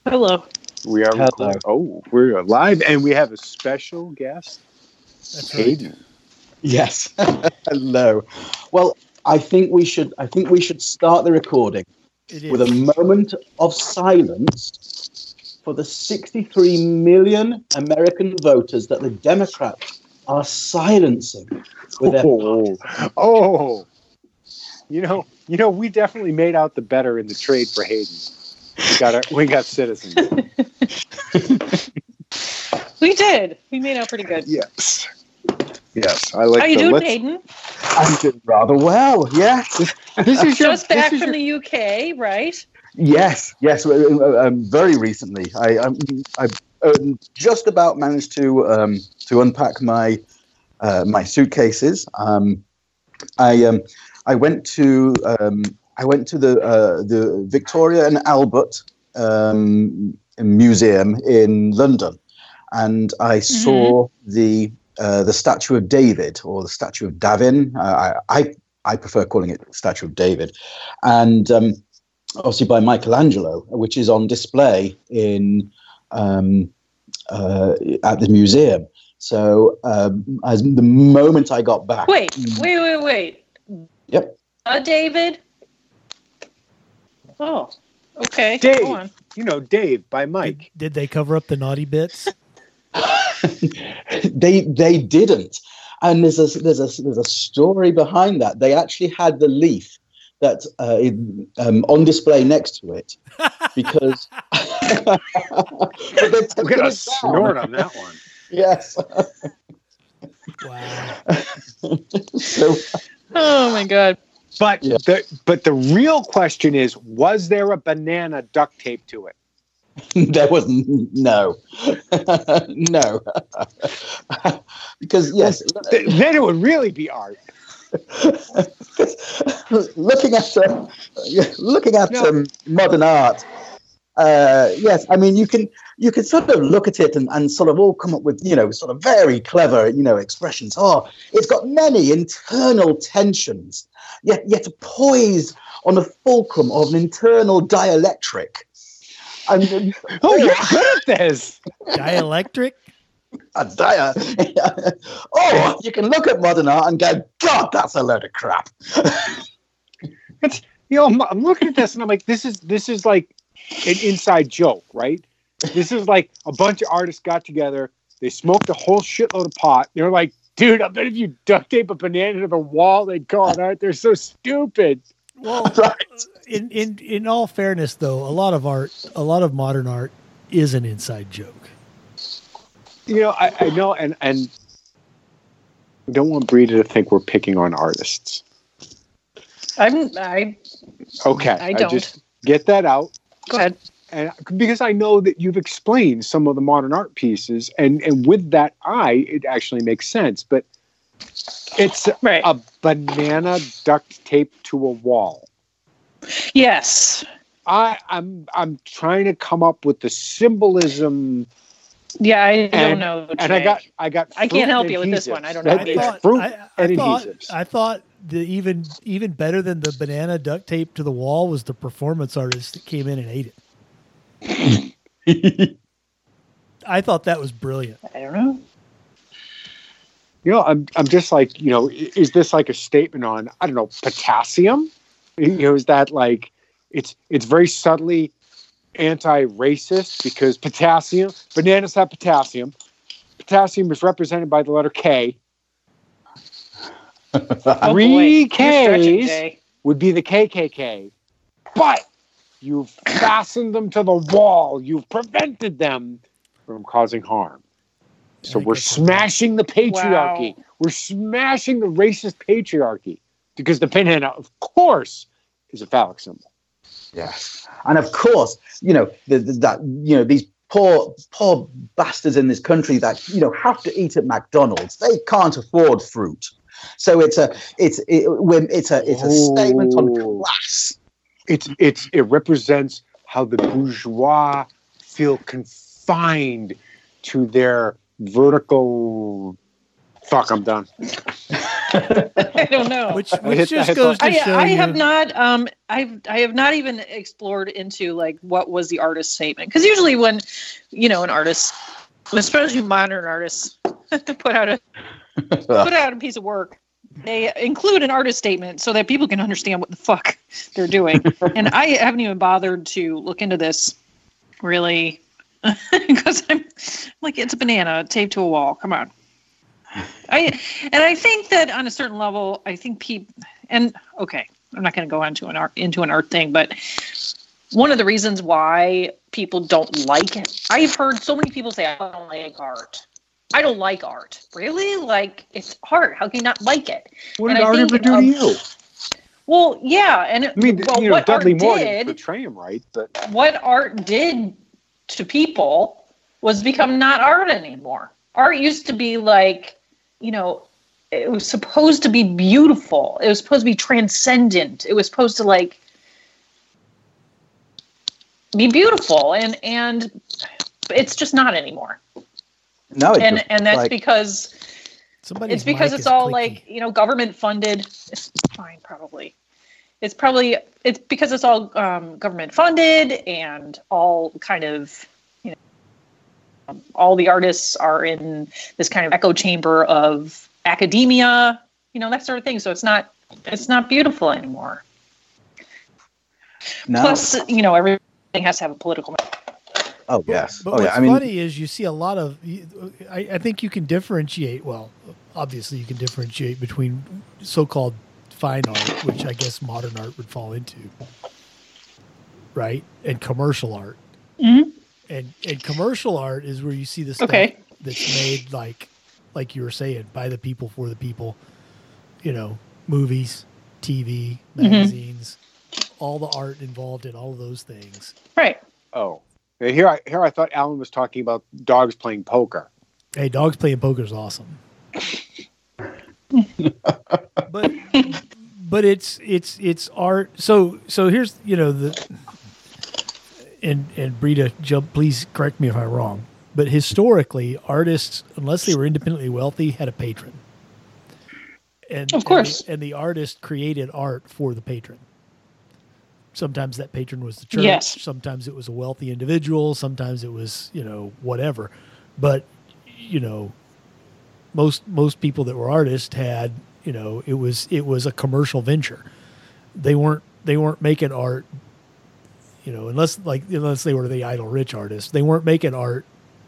Hello. We are recording. Oh, we're live, and we have a special guest. That's Hayden. right. Yes. Hello. Well, I think we should start the recording with a moment of silence for the 63 million American voters that the Democrats are silencing with their Oh. You know, we definitely made out the better in the trade for Hayden. We got citizens. We did. We made out pretty good. Yes. I like. How you doing, Hayden? I'm doing rather well. Yes. This is just back from the UK, right? Yes. Very recently, I just about managed to unpack my suitcases. I went to the Victoria and Albert Museum in London, and I saw the statue of David, or the statue of Davin. I prefer calling it Statue of David, and obviously by Michelangelo, which is on display in at the museum. So as the moment I got back, wait. Yep. David. Oh, okay. Dave. Go on. Dave by Mike. Did they cover up the naughty bits? They didn't, and there's a story behind that. They actually had the leaf that on display next to it because we're gonna snort on that one. Yes. Wow. So, oh my God. But the real question is, was there a banana duct tape to it? There was no. Because yes, then it would really be art. looking at modern art, yes, I mean you can sort of look at it and sort of all come up with sort of very clever expressions. Oh, it's got many internal tensions, yet poised on a fulcrum of an internal dielectric. And you're good at this. Dielectric? Oh, you can look at modern art and go, God, that's a load of crap. I'm looking at this and I'm like, this is like an inside joke, right? This is like a bunch of artists got together, they smoked a whole shitload of pot. They're like, dude, I bet if you duct tape a banana to the wall, they'd call it art. They're so stupid. Well, right. In all fairness, though, a lot of modern art is an inside joke. I know, and I don't want Bree to think we're picking on artists. I don't. Just get that out. Go ahead. And because I know that you've explained some of the modern art pieces, and with that eye, it actually makes sense. But it's right. A banana duct taped to a wall. Yes. I'm trying to come up with the symbolism. Yeah, I don't know. And I got. I can't help you with this one. I don't know. I thought the even better than the banana duct tape to the wall was the performance artist that came in and ate it. I thought that was brilliant. I don't know. I'm just like, is this like a statement on, I don't know, potassium? Is that like, it's very subtly anti-racist because bananas have potassium. Potassium is represented by the letter K. 3 Ks would be the KKK. But you've fastened them to the wall. You've prevented them from causing harm. So we're smashing the patriarchy. Wow. We're smashing the racist patriarchy because the banana, of course, is a phallic symbol. Yes, and of course, these poor bastards in this country that have to eat at McDonald's. They can't afford fruit, so it's a statement on class. It represents how the bourgeois feel confined to their vertical. Fuck, I'm done. I don't know. Which just goes to show I have not. I have not even explored into like what was the artist statement, because usually when an artist, especially modern artists, put out a piece of work, they include an artist statement so that people can understand what the fuck they're doing. And I haven't even bothered to look into this really, because I'm like, it's a banana taped to a wall. Come on. I think that on a certain level, I think people, and okay, I'm not going to go into an art thing, but one of the reasons why people don't like it, I've heard so many people say, I don't like art. I don't like art. Really? Like, it's art. How can you not like it? What did art ever do to you? Well, yeah, and what Dudley art Moore did, didn't portray him right, but what art did to people was become not art anymore. Art used to be like, it was supposed to be beautiful. It was supposed to be transcendent. It was supposed to like be beautiful, and it's just not anymore. No, and that's because it's all clicky. like government funded. It's fine, probably. It's because it's all government funded, and all kind of all the artists are in this kind of echo chamber of academia, that sort of thing. So it's not beautiful anymore. No. Plus, everything has to have a political. Oh yes. But what's funny is you see a lot of. I think you can differentiate. Well, obviously you can differentiate between so-called fine art, which I guess modern art would fall into, right, and commercial art. Mm-hmm. And commercial art is where you see the stuff that's made like you were saying, by the people for the people. Movies, TV, magazines, all the art involved in all of those things. Right. Oh. Here I thought Alan was talking about dogs playing poker. Hey, dogs playing poker is awesome. but it's art. So here's and Brita, please correct me if I'm wrong. But historically, artists, unless they were independently wealthy, had a patron. And of course, and the artist created art for the patron. Sometimes that patron was the church. Yes. Sometimes it was a wealthy individual. Sometimes it was, whatever. But, most people that were artists had, it was a commercial venture. They weren't making art, unless they were the idle rich artists. They weren't making art,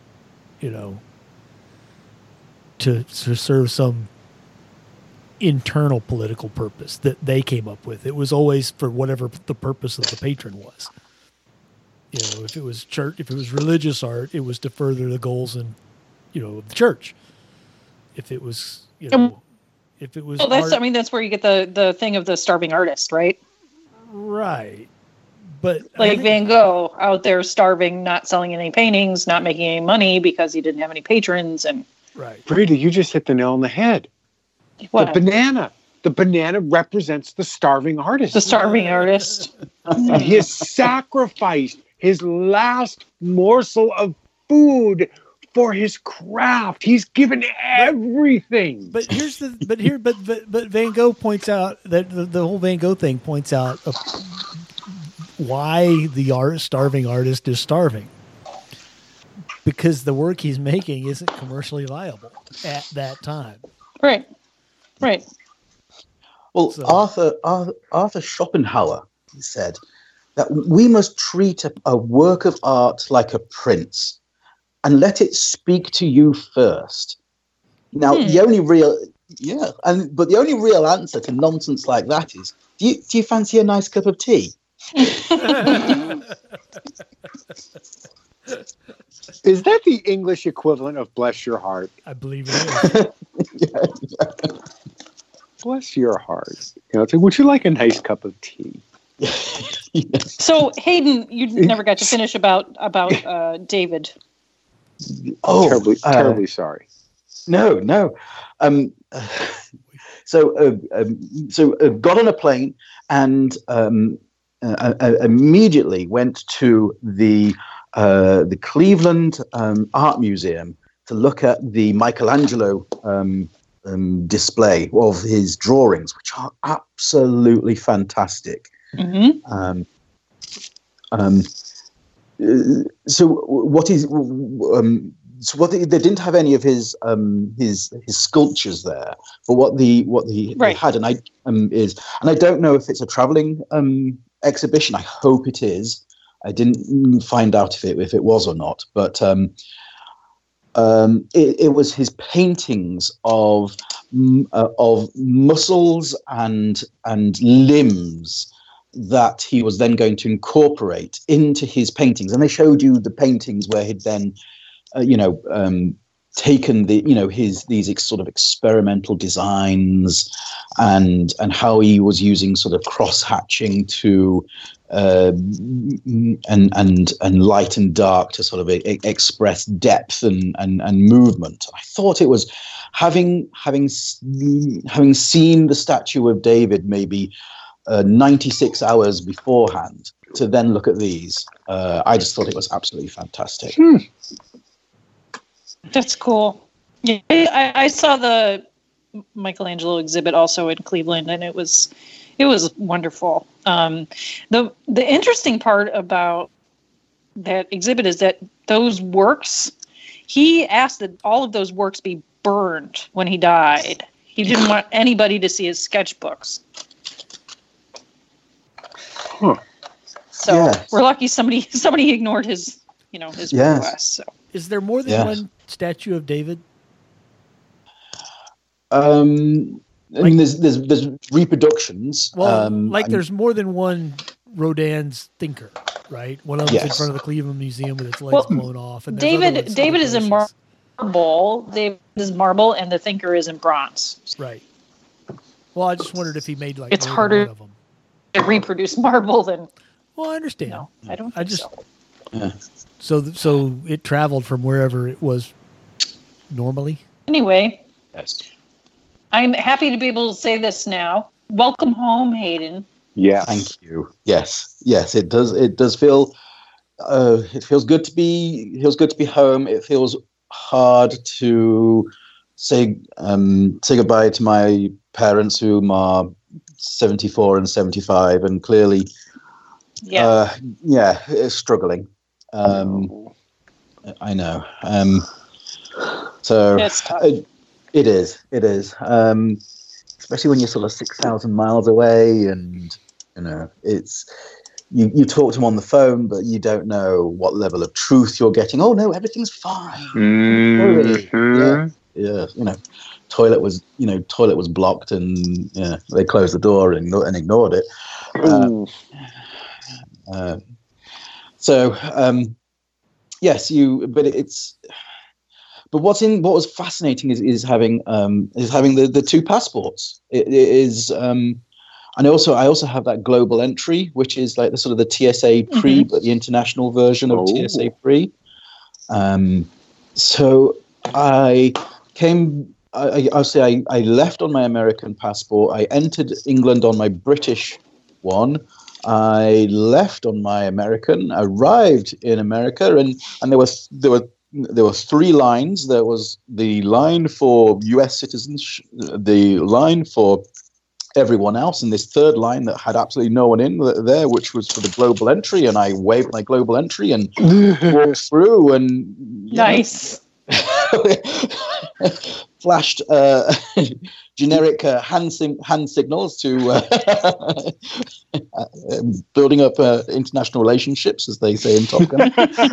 to serve some internal political purpose that they came up with. It was always for whatever the purpose of the patron was. If it was church, if it was religious art, it was to further the goals of the church. If it was, if it was, well, that's where you get the thing of the starving artist, right? Right. But like Van Gogh out there starving, not selling any paintings, not making any money because he didn't have any patrons, and right. Brita, you just hit the nail on the head. What? The banana represents the starving artist. The starving artist. He has sacrificed his last morsel of food for his craft. He's given everything. But Van Gogh points out that the whole Van Gogh thing points out why the starving artist is starving. Because the work he's making isn't commercially viable at that time. Right. Right. Well, So- Arthur Schopenhauer said that we must treat a work of art like a prince and let it speak to you first. Now, the only real answer to nonsense like that is, do you fancy a nice cup of tea? Is that the English equivalent of bless your heart? I believe it is. Bless your heart. It's like, would you like a nice cup of tea? So Hayden, you never got to finish about David. Oh, Terribly sorry. No. So got on a plane and immediately went to the Cleveland Art Museum to look at the Michelangelo display of his drawings, which are absolutely fantastic. Mm-hmm. So what is so what they didn't have any of his sculptures there, but what they had, and I don't know if it's a traveling exhibition. I hope it is. I didn't find out if it was or not, but it was his paintings of muscles and limbs that he was then going to incorporate into his paintings. And they showed you the paintings where he'd then, taken these sort of experimental designs and how he was using sort of cross hatching to and light and dark to sort of express depth and movement. I thought it was having seen the statue of David maybe 96 hours beforehand to then look at these. I just thought it was absolutely fantastic. That's cool. Yeah, I saw the Michelangelo exhibit also in Cleveland, and it was wonderful. The interesting part about that exhibit is that those works, he asked that all of those works be burned when he died. He didn't want anybody to see his sketchbooks. Huh. So Yes. we're lucky somebody ignored his request. So Is there more than one statue of David? I mean, there's reproductions. Well, there's more than one Rodin's thinker, right? One of them's in Yes. front of the Cleveland Museum with its legs blown off. And there's other ones David is in places. marble. David is marble, and the thinker is in bronze. Right. Well, I just wondered if he made It's more harder than one of them. To reproduce marble than Well, I understand. no, I don't think so. So it traveled from wherever it was normally. Anyway, Yes. I'm happy to be able to say this now. Welcome home, Hayden. Yeah. Thank you. Yes. It does. It does feel. It feels good to be. It feels good to be home. It feels hard to say goodbye to my parents, whom are 74 and 75, and clearly, struggling. I know. So It's tough. it is. Especially when you're sort of 6,000 miles away, and it's you talk to them on the phone, but you don't know what level of truth you're getting. Oh no, everything's fine. Mm-hmm. Yeah. Toilet was blocked, and they closed the door and ignored it. Yes, But what was fascinating is having the two passports. It is, and I also have that global entry, which is like the sort of the TSA pre, but the international version of TSA pre. So I came. I'll say I left on my American passport. I entered England on my British one. I left on my American, arrived in America, and there were three lines. There was the line for US citizens, the line for everyone else, and this third line that had absolutely no one in there, which was for the global entry. And I waved my global entry and walked through, and Nice. flashed generic hand signals to building up international relationships, as they say in Top Gun.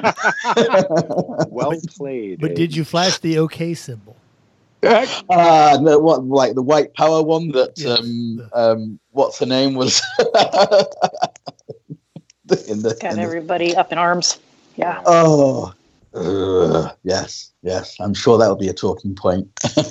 Well played. But did you flash the OK symbol? No, what, like the white power one that Yes. what's her name was Got everybody up in arms. Yeah. Oh, yes. I'm sure that will be a talking point.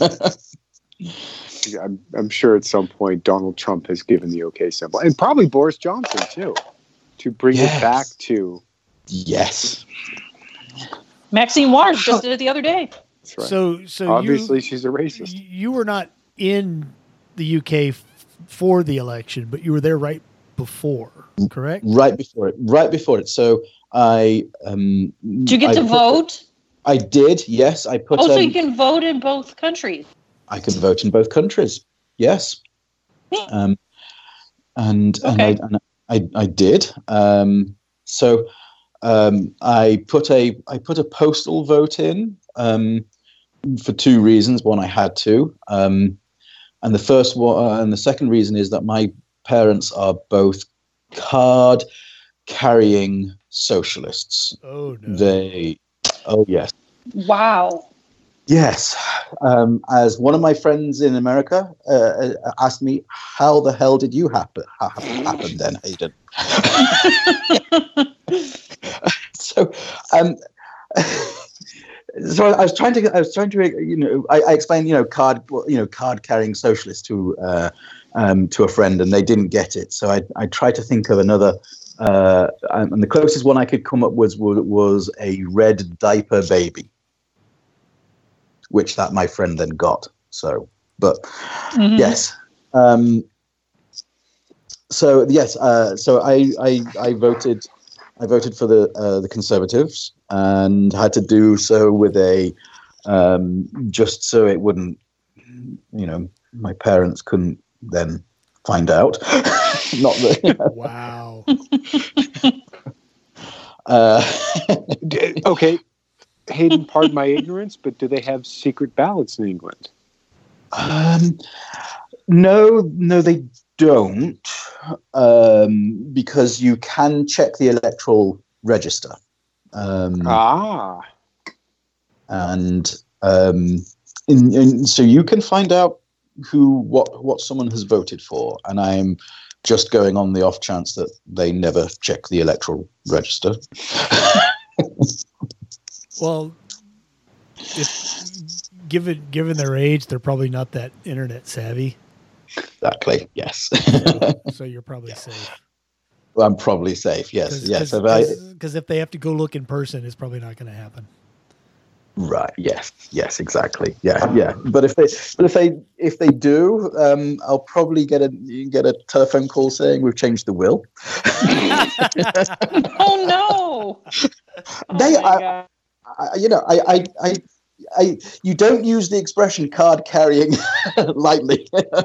I'm sure at some point Donald Trump has given the OK symbol, and probably Boris Johnson too, to bring it back to. Yes. Maxine Waters just did it the other day. That's right. So Obviously, she's a racist. You were not in the UK for the election, but you were there right before, correct? Right before it. So I Did you get to vote? I did. Yes, I put. So you can vote in both countries. I could vote in both countries. Yes. And I did. So I put a postal vote in for two reasons. One, I had to, and the first one, and the second reason is that my parents are both card carrying socialists. Oh no! Oh yes. Wow. Yes. As one of my friends in America asked me, how the hell did you happen then, Hayden? So I was trying to, I explained, card carrying socialist to a friend, and they didn't get it. So I tried to think of another, and the closest one I could come up with was a red diaper baby, which that my friend then got. So, but yes. So yes. So I voted. I voted for the Conservatives, and had to do so with a just so it wouldn't, my parents couldn't then find out. Not that. Wow. Okay. Hayden, pardon my ignorance, but do they have secret ballots in England? No, they don't, because you can check the electoral register. And so you can find out what someone has voted for, and I'm just going on the off chance that they never check the electoral register. Well, given their age, they're probably not that internet savvy. Exactly. Yes. So you're probably safe. Well, I'm probably safe. Yes. Yes. Because if they have to go look in person, it's probably not going to happen. Right. Yes. Yes. Exactly. Yeah. Yeah. But if they do, I'll probably get a telephone call saying we've changed the will. Oh no! You don't use the expression card carrying lightly.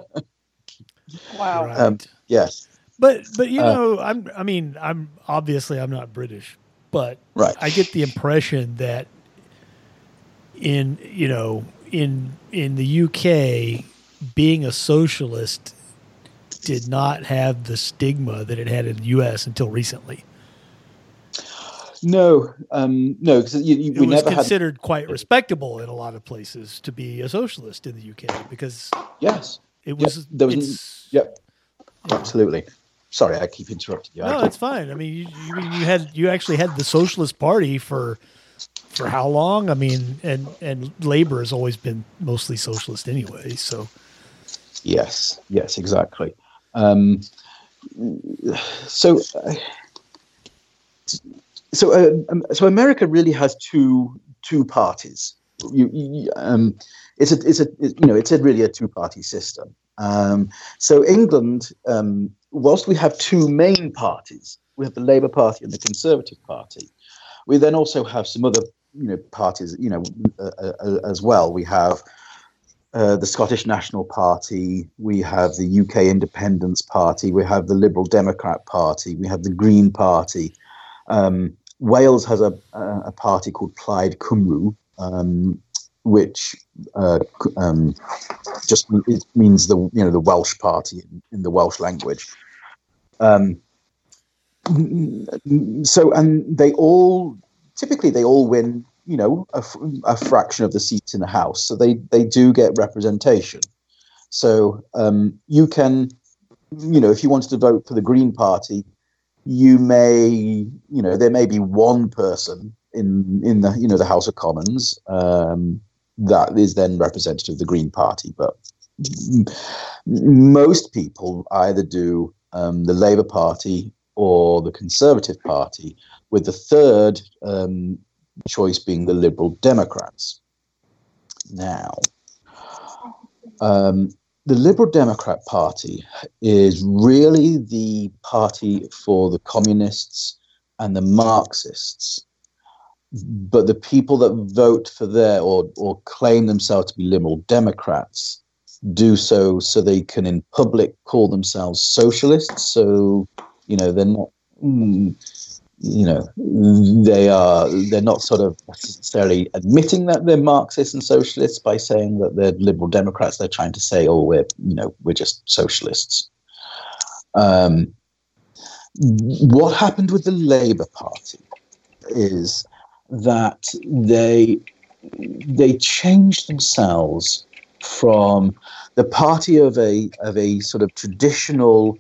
Wow. Right. Yes. But I'm obviously I'm not British, but right. I get the impression that in the UK, being a socialist did not have the stigma that it had in the US until recently. No, because it was considered quite respectable in a lot of places to be a socialist in the UK because yes, it was. Yep, absolutely. Sorry, I keep interrupting you. No, it's fine. I mean, you actually had the Socialist Party for how long? I mean, and Labour has always been mostly socialist anyway. So yes, exactly. So America really has two parties. It's really a two-party system. So England, whilst we have two main parties, we have the Labour Party and the Conservative Party. We then also have some other parties as well. We have the Scottish National Party, we have the UK Independence Party, we have the Liberal Democrat Party, we have the Green Party. Wales has a party called Plaid Cymru, which just means the Welsh party in the Welsh language. So, and they all win, a fraction of the seats in the House. So they do get representation. So you can, if you wanted to vote for the Green Party, you may, there may be one person in the, the House of Commons that is then representative of the Green Party. But most people either do the Labour Party or the Conservative Party, with the third choice being the Liberal Democrats. Now, the Liberal Democrat Party is really the party for the communists and the Marxists. but the people that vote for or claim themselves to be Liberal Democrats do so they can in public call themselves socialists. So, they're not, they're not sort of necessarily admitting that they're Marxists and socialists by saying that they're Liberal Democrats. They're trying to say, oh, we're just socialists. What happened with the Labour Party is that they changed themselves from the party of a sort of traditional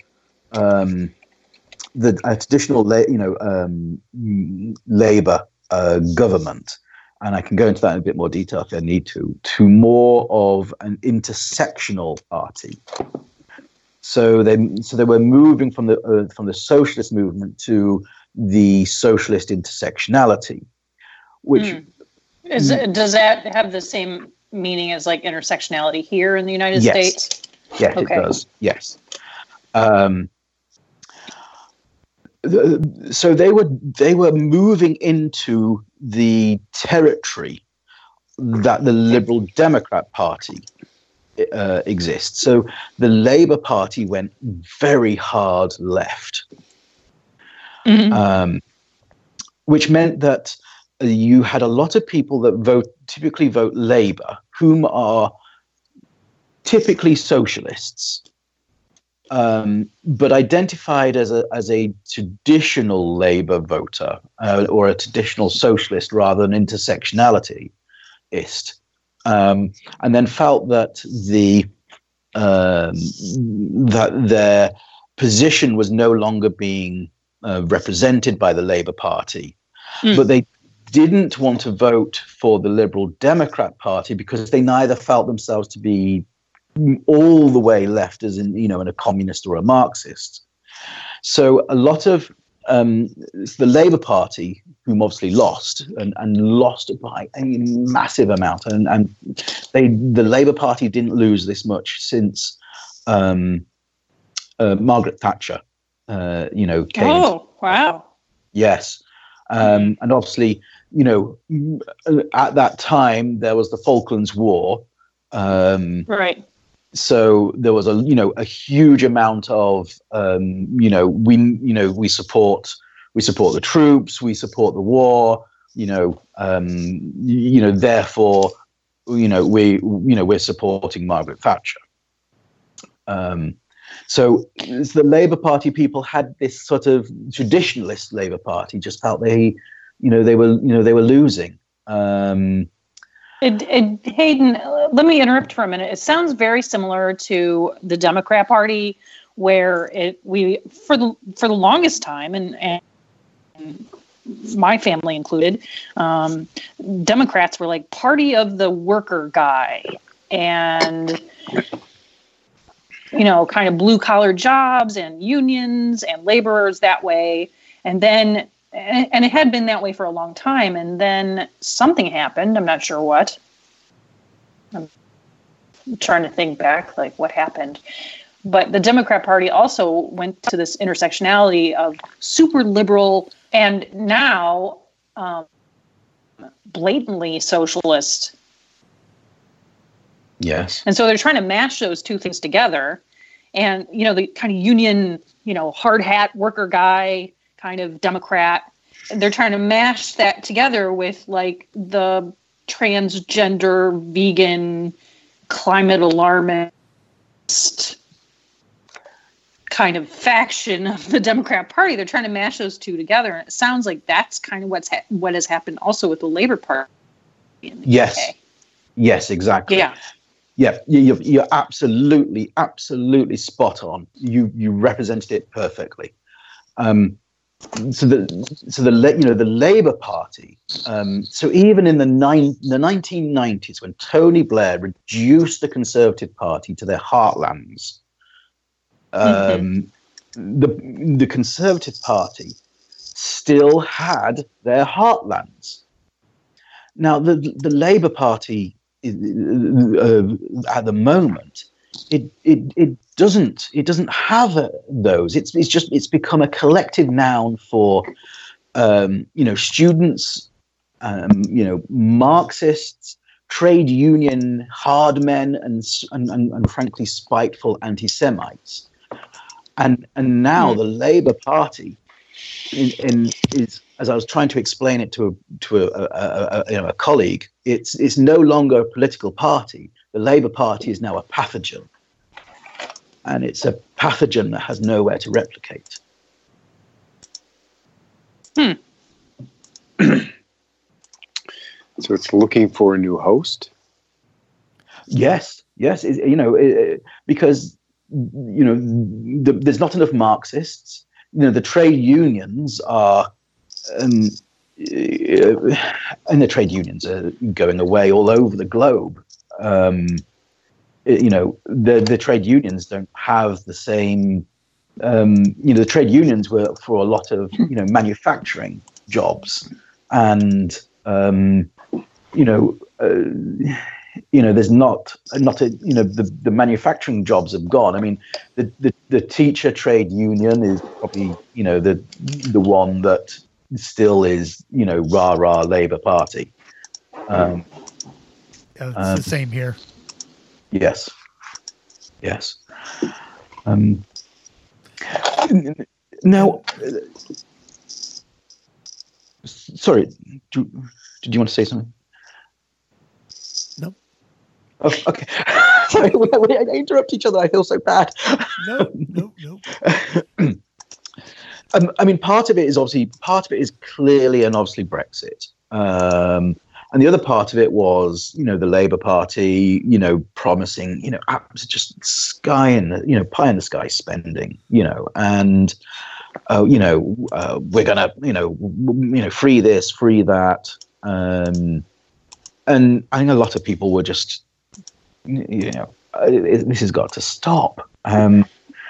Labour government, and I can go into that in a bit more detail if I need to more of an intersectional party. So they were moving from the socialist movement to the socialist intersectionality, which does that have the same meaning as like intersectionality here in the United States? Yes, okay. It does. Yes. So they were moving into the territory that the Liberal Democrat Party exists. So the Labour Party went very hard left, which meant that you had a lot of people that typically vote Labour, whom are typically socialists, but identified as a traditional Labour voter or a traditional socialist rather than intersectionality-ist. And then felt that that their position was no longer being represented by the Labour Party, but they didn't want to vote for the Liberal Democrat Party because they neither felt themselves to be all the way left, as in in a communist or a Marxist. So a lot of the Labour Party, whom obviously lost and lost by a massive amount, and the Labour Party didn't lose this much since Margaret Thatcher, came. Oh, wow! Yes, and obviously, at that time there was the Falklands War, right. So there was a huge amount of we support the troops, we support the war, therefore we're supporting Margaret Thatcher. So the Labour Party people had this sort of traditionalist Labour Party, just felt they were losing. Hayden, let me interrupt for a minute. It sounds very similar to the Democrat Party, where for the longest time, and my family included, Democrats were like party of the worker guy, and kind of blue collar jobs and unions and laborers that way, and then. And it had been that way for a long time. And then something happened. I'm not sure what. I'm trying to think back, like what happened. But the Democrat Party also went to this intersectionality of super liberal and now blatantly socialist. Yes. And so they're trying to mash those two things together. And, the kind of union, hard hat worker guy, kind of Democrat. They're trying to mash that together with like the transgender, vegan, climate alarmist kind of faction of the Democrat Party. They're trying to mash those two together, and it sounds like that's kind of what has happened also with the Labour Party in the UK. Yes, exactly. Yeah, you're absolutely spot on. You represented it perfectly. So the Labour Party. So even in the 1990s, when Tony Blair reduced the Conservative Party to their heartlands, the Conservative Party still had their heartlands. Now the Labour Party at the moment. It doesn't have those. It's become a collective noun for students Marxists, trade union hard men, and frankly spiteful anti-Semites. And now the Labour Party is, as I was trying to explain it to a colleague, it's no longer a political party. The Labour Party is now a pathogen, and it's a pathogen that has nowhere to replicate. So it's looking for a new host? Yes. Because there's not enough Marxists. The trade unions are, and the trade unions are going away all over the globe. The trade unions don't have the same. The trade unions were for a lot of manufacturing jobs, and there's not the manufacturing jobs have gone. I mean, the teacher trade union is probably the one that still is rah Labour Party. It's the same here. Yes. Now, sorry, did you want to say something? No. Oh, okay. Sorry, we interrupt each other. I feel so bad. No. I mean, part of it is clearly and obviously Brexit. And the other part of it was, the Labour Party, promising, just pie in the sky spending, and we're gonna, free this, free that, and I think a lot of people were just, this has got to stop, and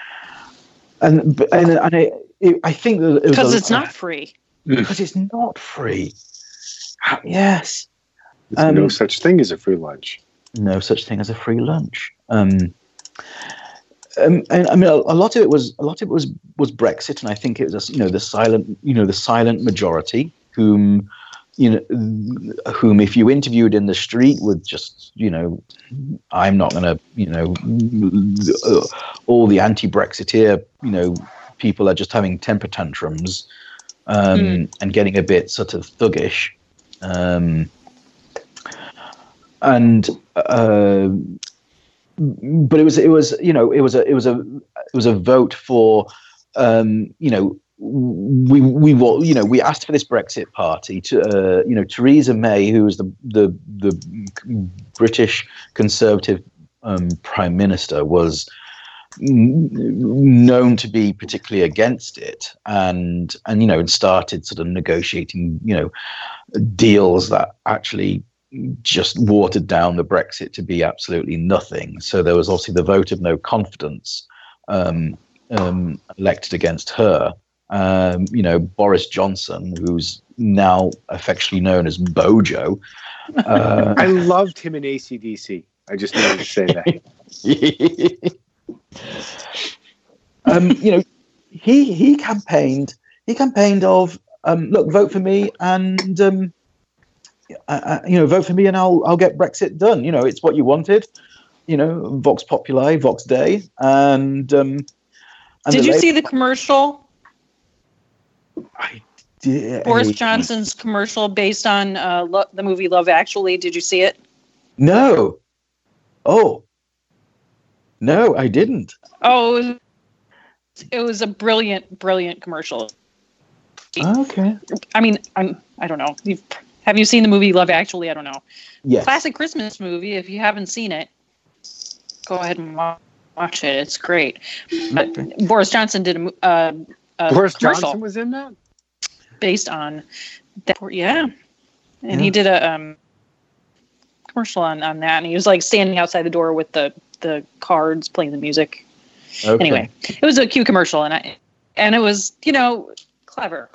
I think that because it's not free. Because it's not free. Yes. There's no such thing as a free lunch. No such thing as a free lunch. And I mean, a lot of it was Brexit, and I think it was the silent majority whom if you interviewed in the street would just I'm not going to all the anti-Brexiteer people are just having temper tantrums and getting a bit sort of thuggish. But it was a vote for we asked for this Brexit party to Theresa May, who was the British Conservative Prime Minister, was known to be particularly against it, and started sort of negotiating deals that actually just watered down the Brexit to be absolutely nothing. So there was obviously the vote of no confidence elected against her. Boris Johnson, who's now affectionately known as Bojo. I loved him in AC/DC. I just wanted to say that. He campaigned of look, vote for me and vote for me and I'll get Brexit done. It's what you wanted. Vox Populi, Vox Dei, and did you see the commercial? I did. Boris Johnson's commercial based on the movie Love Actually. Did you see it? No. Oh. No, I didn't. Oh, it was a brilliant commercial. Okay. I mean, I don't know. Have you seen the movie Love Actually? I don't know. Yes. Classic Christmas movie. If you haven't seen it, go ahead and watch it. It's great. But Boris Johnson did a Boris commercial Johnson was in that? based on that. Yeah. And he did a commercial on that. And he was like standing outside the door with the cards playing the music. Okay. Anyway, it was a cute commercial, and it was clever.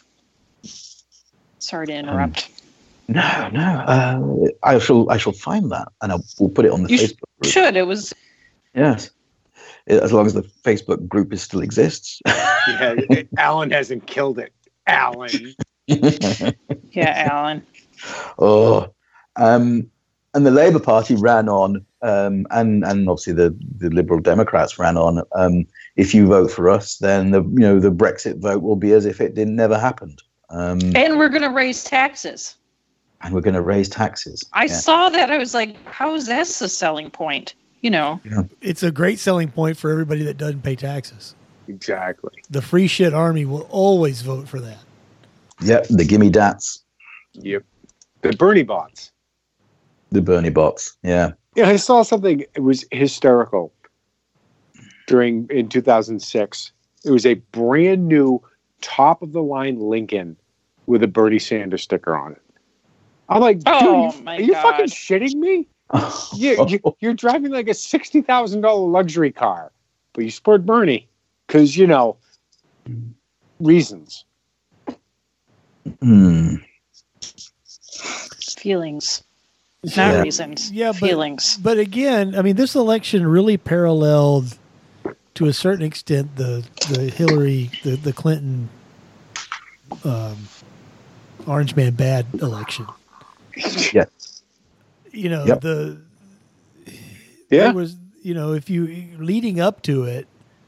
Sorry to interrupt. No. I shall find that, and we'll put it on the Facebook group. You should. It was. Yes, as long as the Facebook group still exists. Yeah, Alan hasn't killed it. Alan. Yeah, Alan. Oh, and the Labour Party ran on, and obviously the Liberal Democrats ran on. If you vote for us, then the Brexit vote will be as if it never happened. And we're going to raise taxes. And we're going to raise taxes. I saw that. I was like, how is that a selling point? It's a great selling point for everybody that doesn't pay taxes. Exactly. The free shit army will always vote for that. Yep, the gimme dats. Yep. The Bernie bots. The Bernie bots, yeah. Yeah, I saw something. It was hysterical. In 2006, it was a brand new top of the line Lincoln with a Bernie Sanders sticker on it. I'm like, dude, are you fucking shitting me? You're driving like a $60,000 luxury car, but you support Bernie because reasons. Feelings. Not reasons. Yeah, feelings. But again, I mean, this election really paralleled, to a certain extent, the Hillary, the Clinton, Orange Man Bad election. Yeah. There was, if you leading up to it,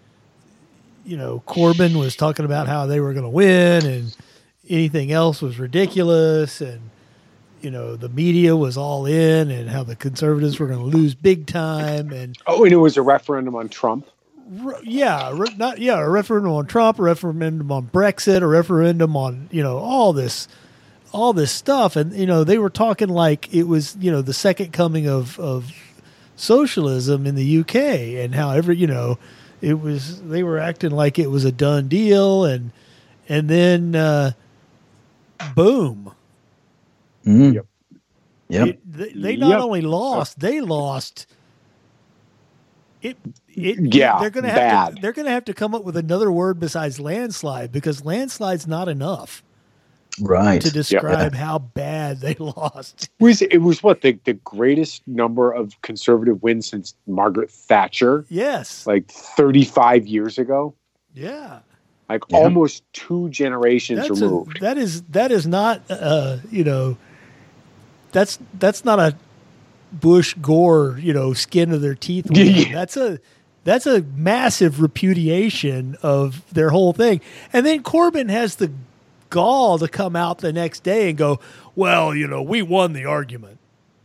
Corbyn was talking about how they were going to win and anything else was ridiculous, and the media was all in, and how the conservatives were going to lose big time. And it was a referendum on Trump. A referendum on Trump, a referendum on Brexit, a referendum on all this stuff, and they were talking like it was the second coming of socialism in the UK, and how it was, they were acting like it was a done deal, and then boom. Yep. They not only lost, they lost it. They're going to have to come up with another word besides landslide, because landslide's not enough, right, to describe how bad they lost. It was what the greatest number of conservative wins since Margaret Thatcher. Yes, like 35 years ago. Yeah. Like almost 2 generations removed. That is not that's not a Bush Gore skin of their teeth. That's a massive repudiation of their whole thing. And then Corbyn has the gall to come out the next day and go, well, we won the argument.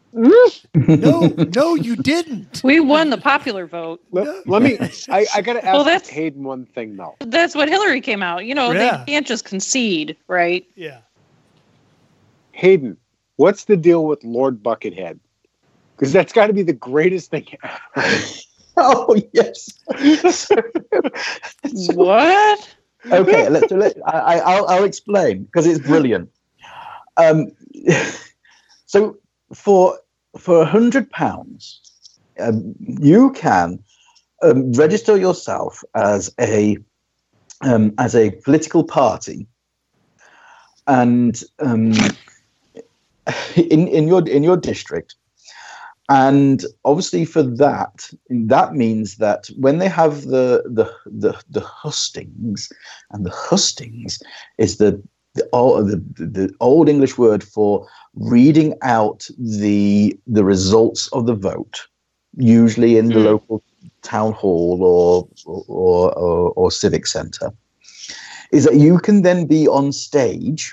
No, you didn't. We won the popular vote. Let me. I got to ask Hayden one thing though. That's what Hillary came out. They can't just concede, right? Yeah. Hayden, what's the deal with Lord Buckethead? Because that's got to be the greatest thing ever. Oh yes. What? Okay, I'll explain, because it's brilliant. So for £100, you can register yourself as a political party, and in your district. And obviously, for that means that when they have the hustings, and the hustings is the old English word for reading out the results of the vote, usually in the local town hall or civic centre, is that you can then be on stage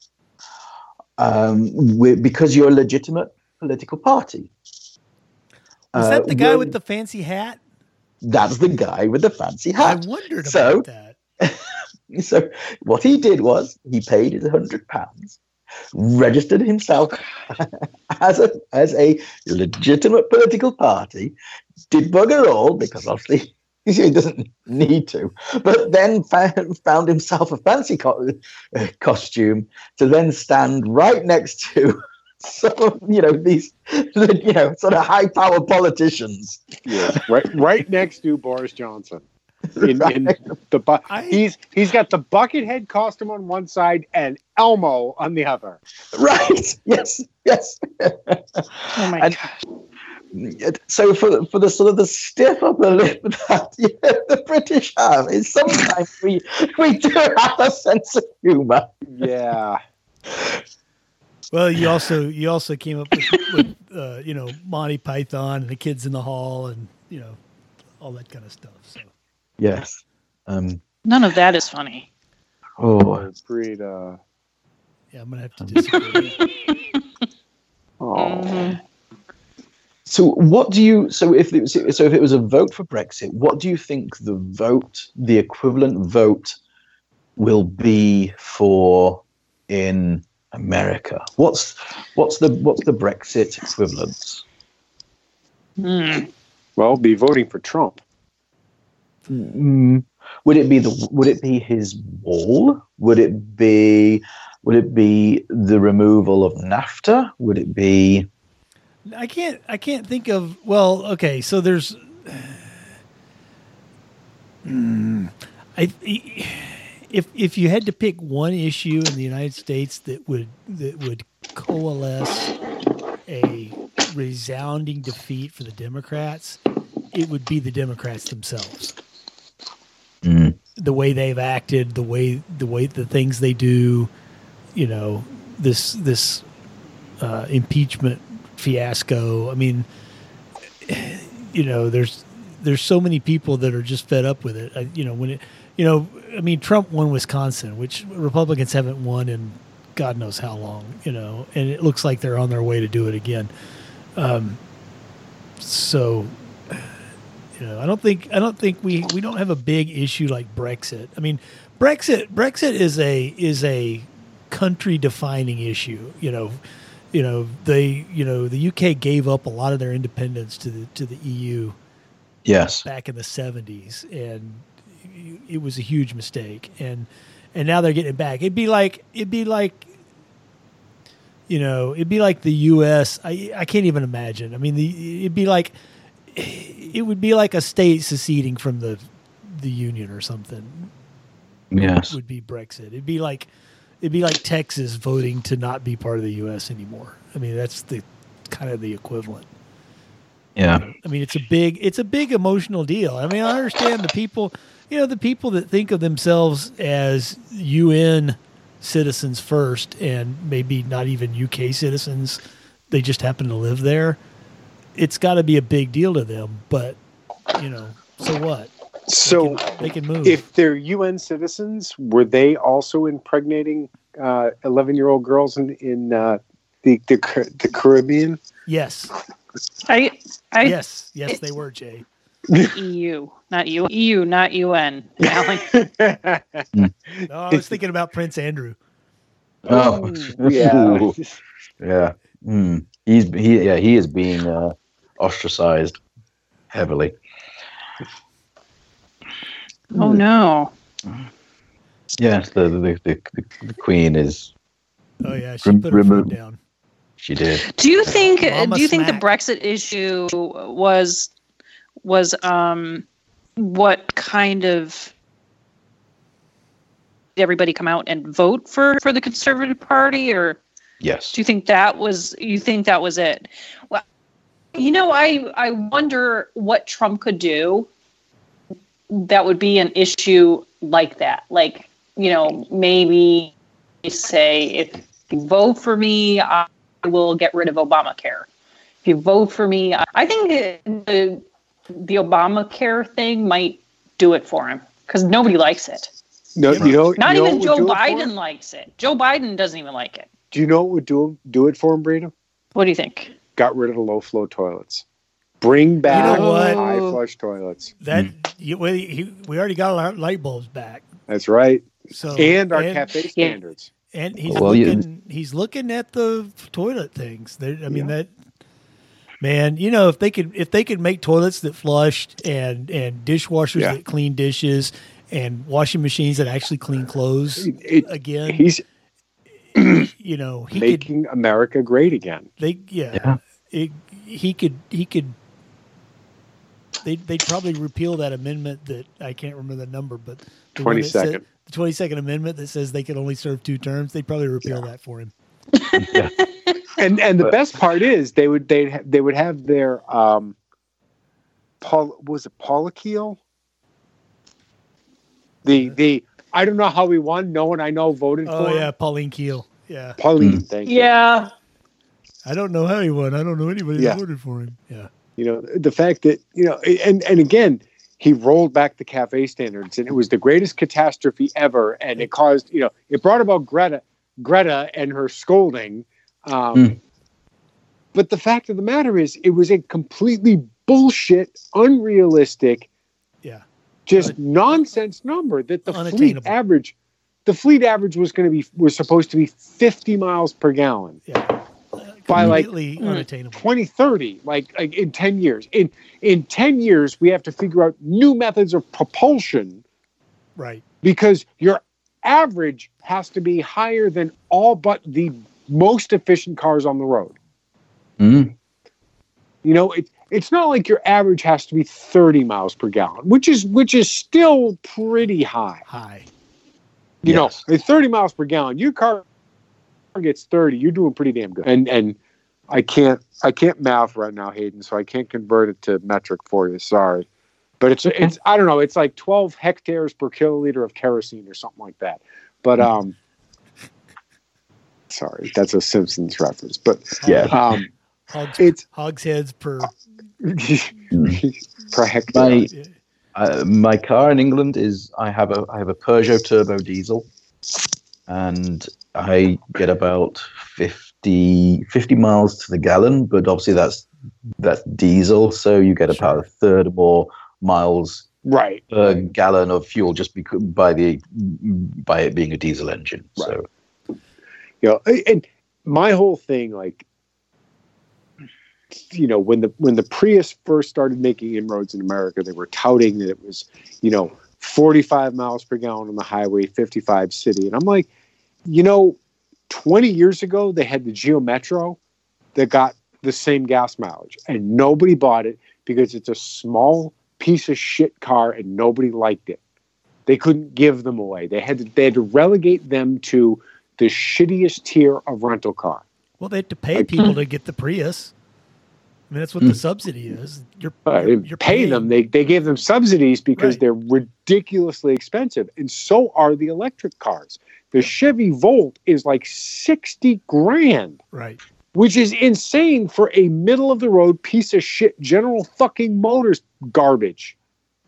because you're a legitimate political party. Is that the guy with the fancy hat? That's the guy with the fancy hat. I wondered about that. So what he did was he paid his £100, registered himself as a legitimate political party, did bugger all, because obviously he doesn't need to, but then found himself a fancy costume to then stand right next to these sort of high power politicians. Yeah, right next to Boris Johnson. He's got the Buckethead costume on one side and Elmo on the other. Right. Yes. Oh my God. So for the sort of the stiff upper lip that the British have, is sometimes we do have a sense of humour. Yeah. Well, you also came up with Monty Python and the Kids in the Hall and all that kind of stuff. So Yes. None of that is funny. Oh, Brita. yeah, I'm gonna have to disagree. Mhm. so what do you? So if it was a vote for Brexit, what do you think the equivalent vote, will be for in America? What's the Brexit equivalent? Well, be voting for Trump. Would it be his wall? Would it be the removal of NAFTA? Would it be? I can't think of. Well, okay, so there's. If you had to pick one issue in the United States that would coalesce a resounding defeat for the Democrats, it would be the Democrats themselves. The way they've acted, the way the things they do, this impeachment fiasco. I mean, there's so many people that are just fed up with it. Trump won Wisconsin, which Republicans haven't won in God knows how long, and it looks like they're on their way to do it again. I don't think we don't have a big issue like Brexit. I mean, Brexit is a country defining issue. The UK gave up a lot of their independence to the EU. Yes. Back in the 70s, and it was a huge mistake. And now they're getting it back. It'd be like the U.S. I can't even imagine. I mean, it would be like a state seceding from the Union or something. Yes. Would be Brexit. It'd be like Texas voting to not be part of the U.S. anymore. I mean, that's the kind of the equivalent. Yeah. I mean, it's a big emotional deal. I mean, I understand the people that think of themselves as UN citizens first and maybe not even UK citizens. They just happen to live there. It's got to be a big deal to them, but so what? So they can move. If they're UN citizens, were they also impregnating 11-year-old girls in the Caribbean? Yes. Yes, they were, Jay. EU, not you. EU, not UN. Alan. No, I was thinking about Prince Andrew. Oh, yeah, yeah. He is being ostracized heavily. Oh no. Yes, the Queen is. Oh yeah, she put her foot down. She did. Do you think the Smack. Brexit issue was what kind of did everybody come out and vote for the Conservative Party, or Yes. do you think that was it? Well, I wonder what Trump could do that would be an issue like that. Like, maybe say, if you vote for me, I will get rid of Obamacare. If you vote for me, I think the Obamacare thing might do it for him because nobody likes it. No, Not even Joe Biden likes it. Joe Biden doesn't even like it. Do you know what would do it for him, Brita? What do you think? Got rid of the low flow toilets. Bring back what? high flush toilets. We already got our light bulbs back. That's right. So And our cafe standards. And he's he's looking at the toilet things. If they could make toilets that flushed and dishwashers that clean dishes and washing machines that actually clean clothes again. He's he making could, America great again. He could. They'd probably repeal that amendment that I can't remember the number, but the 22nd. The 22nd Amendment that says they can only serve 2 terms. They'd probably repeal that for him. Yeah. And the best part is they would have their Polakeel? The I don't know how he won. No one I know voted for him. Yeah, Pauline Kael. Yeah. Pauline, thank you. Yeah. I don't know how he won. I don't know anybody Yeah. who voted for him. Yeah. You know, the fact that, you know, and again, he rolled back the cafe standards, and it was the greatest catastrophe ever. And it caused, you know, it brought about Greta and her scolding. But the fact of the matter is, it was a completely bullshit, unrealistic, just nonsense number that the fleet average was supposed to be 50 miles per gallon. Yeah. By like unattainable. 2030, like in 10 years. In 10 years, we have to figure out new methods of propulsion. Right. Because your average has to be higher than all but the most efficient cars on the road. Mm. You know, it's not like your average has to be 30 miles per gallon, which is still pretty high. You know, at 30 miles per gallon, your car gets 30, you're doing pretty damn good. And I can't math right now, Hayden, so I can't convert it to metric for you. Sorry. But it's I don't know, it's like 12 hectares per kiloliter of kerosene or something like that. But sorry, that's a Simpsons reference. But yeah. Hogsheads per hectare. My car in England is I have a Peugeot turbo diesel, and I get about 50 miles to the gallon, but obviously that's diesel, so you get about a third more miles per gallon of fuel just because by it being a diesel engine. Right. So, you know, and my whole thing, like, you know, when the Prius first started making inroads in America, they were touting that it was, you know, 45 miles per gallon on the highway, 55 city. And I'm like, you know, 20 years ago, they had the Geo Metro that got the same gas mileage, and nobody bought it because it's a small piece of shit car and nobody liked it. They couldn't give them away. They had to relegate them to the shittiest tier of rental car. Well, they had to pay people to get the Prius. I mean, that's what the subsidy is. You're paying them. They gave them subsidies because they're ridiculously expensive, and so are the electric cars. The Chevy Volt is like $60,000, right? Which is insane for a middle of the road piece of shit General fucking Motors garbage.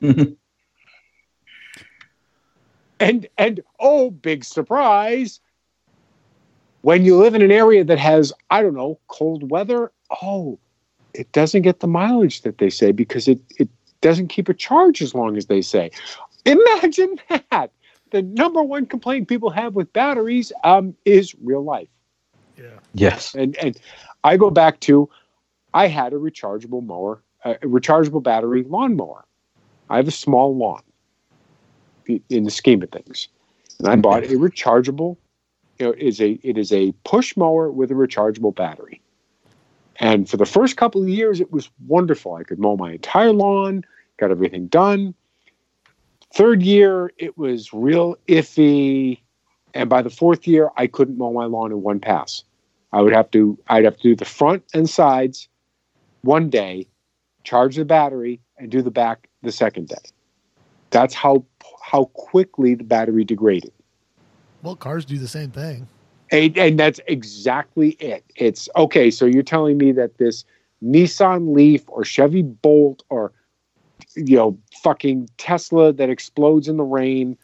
And oh, big surprise! When you live in an area that has, I don't know, cold weather, it doesn't get the mileage that they say because it doesn't keep a charge as long as they say. Imagine that. The number one complaint people have with batteries is real life. Yeah. Yes. And I go back to, I had a rechargeable battery lawnmower. I have a small lawn in the scheme of things. And I bought a rechargeable, it is a push mower with a rechargeable battery. And for the first couple of years, it was wonderful. I could mow my entire lawn, got everything done. Third year, it was real iffy. And by the fourth year, I couldn't mow my lawn in one pass. I'd have to do the front and sides one day, charge the battery, and do the back the second day. That's how quickly the battery degraded. Well, cars do the same thing. And that's exactly it. It's okay. So you're telling me that this Nissan Leaf or Chevy Bolt or, you know, fucking Tesla that explodes in the rain,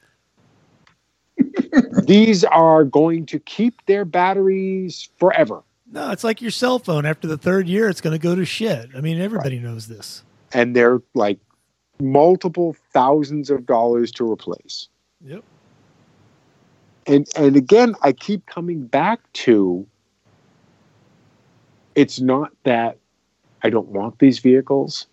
these are going to keep their batteries forever. No, it's like your cell phone. After the third year, it's going to go to shit. I mean, everybody knows this. And they're like multiple thousands of dollars to replace. Yep. And again, I keep coming back to, it's not that I don't want these vehicles,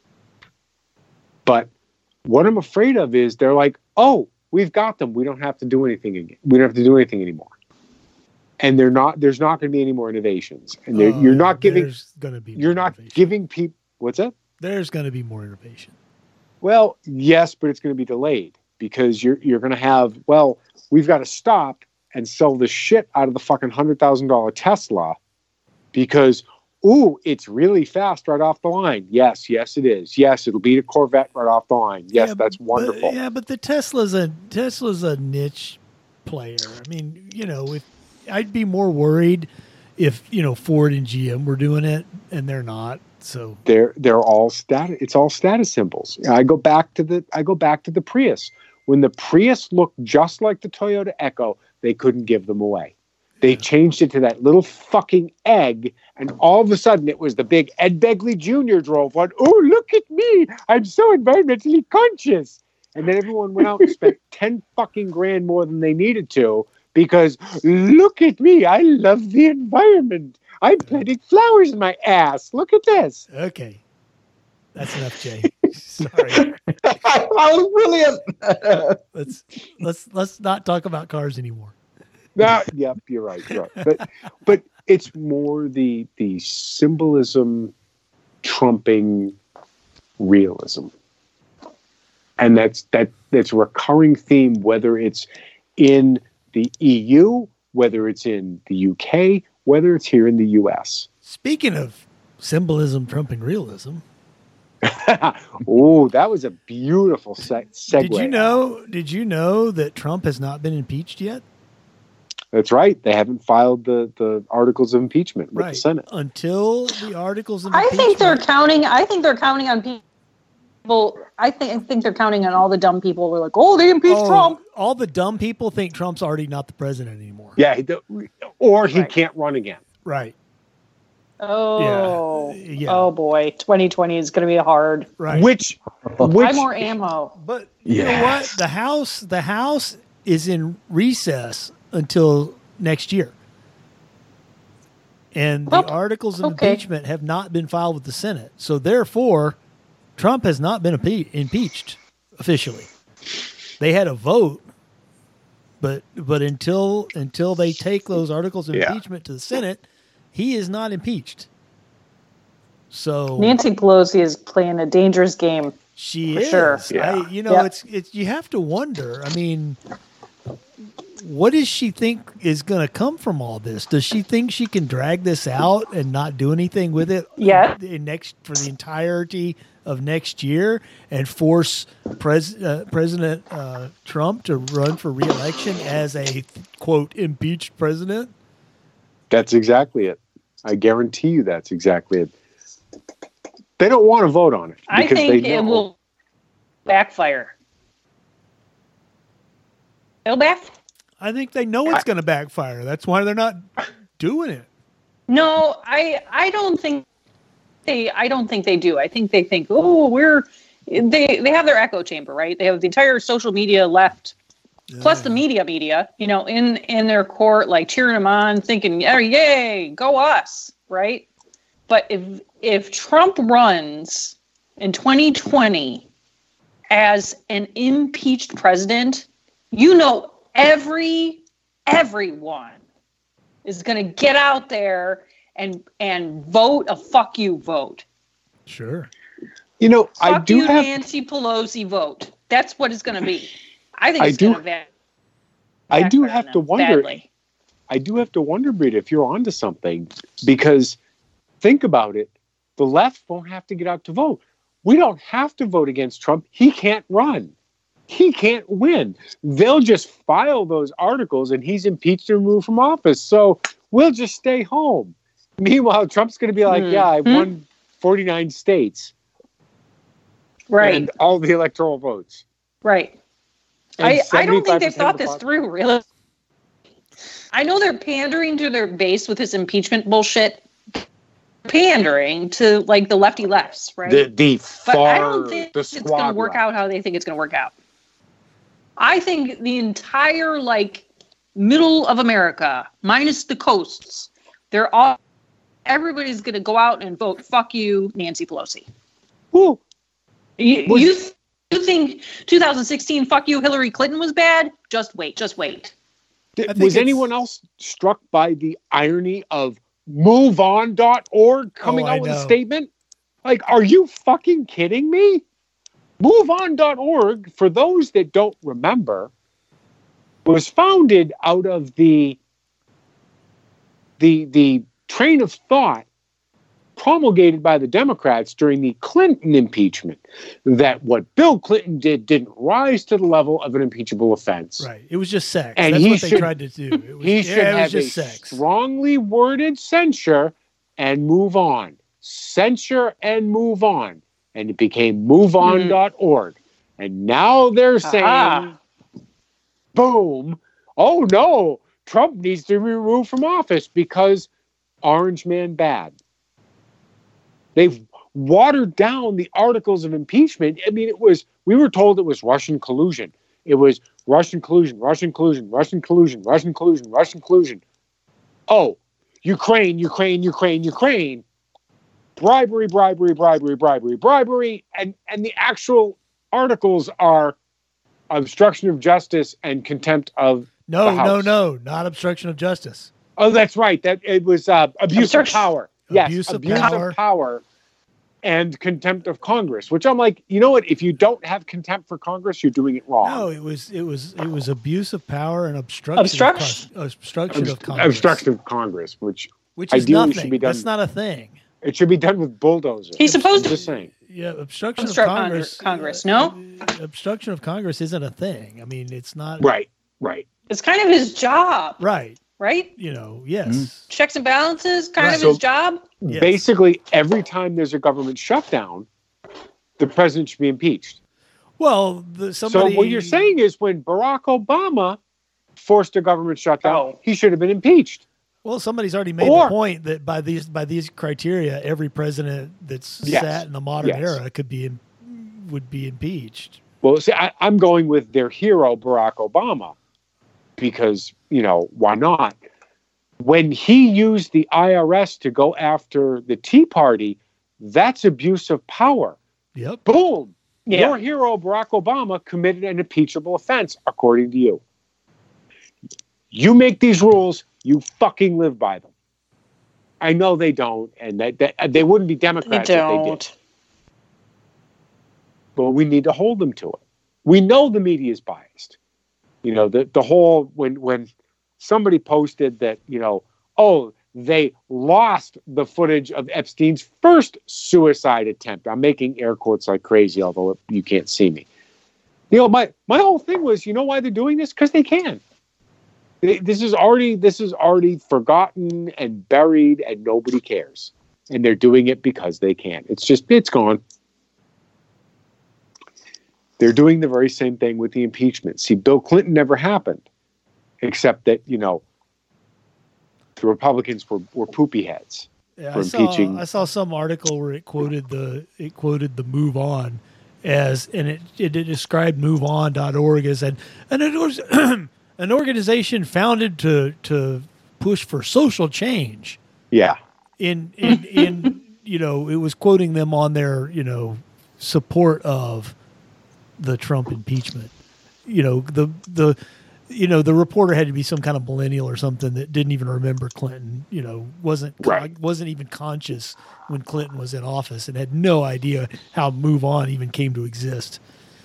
but what I'm afraid of is they're like, oh, we've got them. We don't have to do anything again. We don't have to do anything anymore. And there's not going to be any more innovations. And you're not giving people, what's that? There's going to be more innovation. Well, yes, but it's going to be delayed because you're going to have, well, we've got to stop and sell the shit out of the fucking $100,000 Tesla because, ooh, it's really fast right off the line. Yes, it is. Yes, it'll beat a Corvette right off the line. Yes, that's wonderful. But the Tesla's a niche player. I mean, you know, I'd be more worried if, Ford and GM were doing it and they're not. So they're all status. It's all status symbols. I go back to the Prius. When the Prius looked just like the Toyota Echo, they couldn't give them away. They changed it to that little fucking egg, and all of a sudden it was the big Ed Begley Jr. drove one. Oh, look at me! I'm so environmentally conscious. And then everyone went out and spent 10 fucking grand more than they needed to because look at me! I love the environment. I'm planting flowers in my ass. Look at this. Okay. That's enough, Jay. Sorry. That was brilliant. Let's not talk about cars anymore. Yep, you're right. But it's more the symbolism trumping realism. And that's a recurring theme, whether it's in the EU, whether it's in the UK, whether it's here in the US. Speaking of symbolism trumping realism. Oh, that was a beautiful segue. Did you know that Trump has not been impeached yet? That's right. They haven't filed the articles of impeachment with the Senate. Until the articles of I impeachment. think they're counting on people. I think they're counting on all the dumb people who are like, oh, they impeached Trump. All the dumb people think Trump's already not the president anymore. Yeah, or he can't run again. Right. Oh, yeah. Oh boy, 2020 is going to be hard. Right. Which Buy more ammo. But you know what? The House is in recess until next year, and the articles of impeachment have not been filed with the Senate. So therefore, Trump has not been impeached officially. They had a vote, but until they take those articles of impeachment to the Senate, he is not impeached. So Nancy Pelosi is playing a dangerous game. She for is. Sure. Yeah. It's you have to wonder. I mean, what does she think is going to come from all this? Does she think she can drag this out and not do anything with it? For the entirety of next year and force President Trump to run for re-election as a quote impeached president? That's exactly it. I guarantee you that's exactly it. They don't want to vote on it. I think it will backfire. It'll backfire. I think they know it's going to backfire. That's why they're not doing it. No, I don't think they do. I think they think, oh, they have their echo chamber, right? They have the entire social media left, plus the media, in their court, like cheering them on, thinking, oh, yay, go us, right? But if Trump runs in 2020 as an impeached president, everyone is going to get out there and vote a fuck you vote. Sure. I do have Nancy Pelosi vote. That's what it's going to be. I think it's going to I do have to wonder. Badly. I do have to wonder, Brita, if you're onto something, because think about it. The left won't have to get out to vote. We don't have to vote against Trump. He can't run. He can't win. They'll just file those articles and he's impeached and removed from office. So we'll just stay home. Meanwhile, Trump's going to be like, I won 49 states. Right. And all the electoral votes. Right. I don't think they've thought this through, really. I know they're pandering to their base with this impeachment bullshit. Pandering to like the lefty lefts, right? But I don't think it's going to work out how they think it's going to work out. I think the entire middle of America, minus the coasts, everybody's going to go out and vote fuck you, Nancy Pelosi. Who? You think 2016 fuck you Hillary Clinton was bad? Just wait. Was anyone else struck by the irony of MoveOn.org coming out with a statement? Are you fucking kidding me? MoveOn.org, for those that don't remember, was founded out of the train of thought promulgated by the Democrats during the Clinton impeachment, that what Bill Clinton did didn't rise to the level of an impeachable offense. Right. It was just sex. And That's he what they should- tried to do. It was, He should it was have just a sex. strongly worded censure and move on. Censure and move on. And it became moveon.org. And now they're saying, Aha. boom, oh no, Trump needs to be removed from office because Orange Man bad. They've watered down the articles of impeachment. I mean, we were told it was Russian collusion. It was Russian collusion, Russian collusion, Russian collusion, Russian collusion, Russian collusion. Oh, Ukraine. Bribery. And the actual articles are obstruction of justice and contempt of the House. No, not obstruction of justice. Oh, that's right. That it was abuse of Obstruction. power. Yes, Abuse of abuse power. of power and contempt of Congress. Which I'm like, you know what? If you don't have contempt for Congress, you're doing it wrong. No, it was abuse of power and obstruction of Congress. Obstruction of Congress, which Which is ideally nothing. should be done. That's not a thing. It should be done with bulldozers. He's supposed I'm to- just saying. Yeah, obstruction Obstruct of Congress. Congress, no? Obstruction of Congress isn't a thing. I mean, it's not Right. It's kind of his job, right. right? You know, yes. Checks and balances, kind Right. of So- his job. Yes. Basically, every time there's a government shutdown, the president should be impeached. Well, somebody. So what you're saying is when Barack Obama forced a government shutdown, Oh. he should have been impeached. Well, somebody's already made Or- the point that by these criteria, every president that's Yes. sat in the modern Yes. era would be impeached. Well, see, I'm going with their hero, Barack Obama, because, why not? When he used the IRS to go after the Tea Party, that's abuse of power. Yep. Boom. Yeah. Your hero, Barack Obama, committed an impeachable offense, according to you. You make these rules, you fucking live by them. I know they don't, and that they wouldn't be They Democrats if they did. don't. But we need to hold them to it. We know the media is biased. The whole when somebody posted that, they lost the footage of Epstein's first suicide attempt. I'm making air quotes like crazy, although you can't see me. My whole thing was, why they're doing this? Because they can. This is already forgotten and buried, and nobody cares. And they're doing it because they can. It's gone. They're doing the very same thing with the impeachment. See, Bill Clinton never happened, except that, the Republicans were poopy heads. Yeah, for impeaching. I saw some article where it quoted the move on as, and it described moveon.org as an organization founded to push for social change. Yeah. In it was quoting them on their support of the Trump impeachment. The reporter had to be some kind of millennial or something that didn't even remember Clinton. Wasn't even conscious when Clinton was in office and had no idea how Move On even came to exist.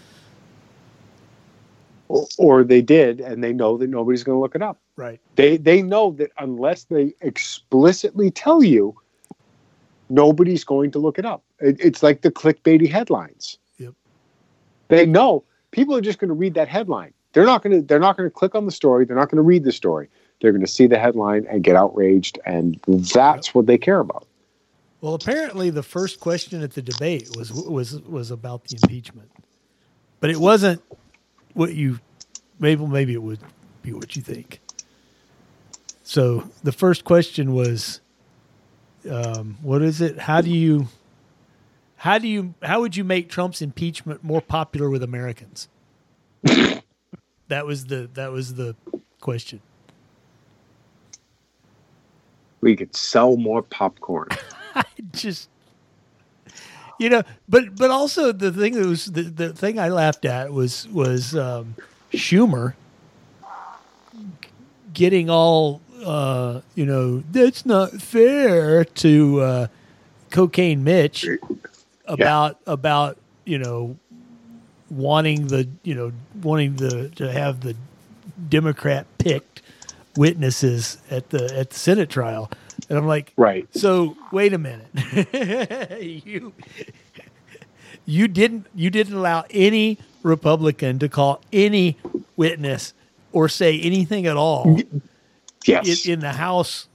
Or they did, and they know that nobody's going to look it up. Right. They know that unless they explicitly tell you, nobody's going to look it up. It's like the clickbaity headlines. Yep. They know people are just going to read that headline. They're not going to click on the story. They're not going to read the story. They're going to see the headline and get outraged, and that's what they care about. Well, apparently the first question at the debate was about the impeachment, but it wasn't what you maybe it would be what you think. So the first question was, what is it? How would you make Trump's impeachment more popular with Americans? That was the question. We could sell more popcorn. I just, but also the thing that was the thing I laughed at was Schumer getting all that's not fair to Cocaine Mitch about wanting to have the Democrat picked witnesses at the Senate trial. And I'm like, Right. So wait a minute. you didn't allow any Republican to call any witness or say anything at all Yes. in the House,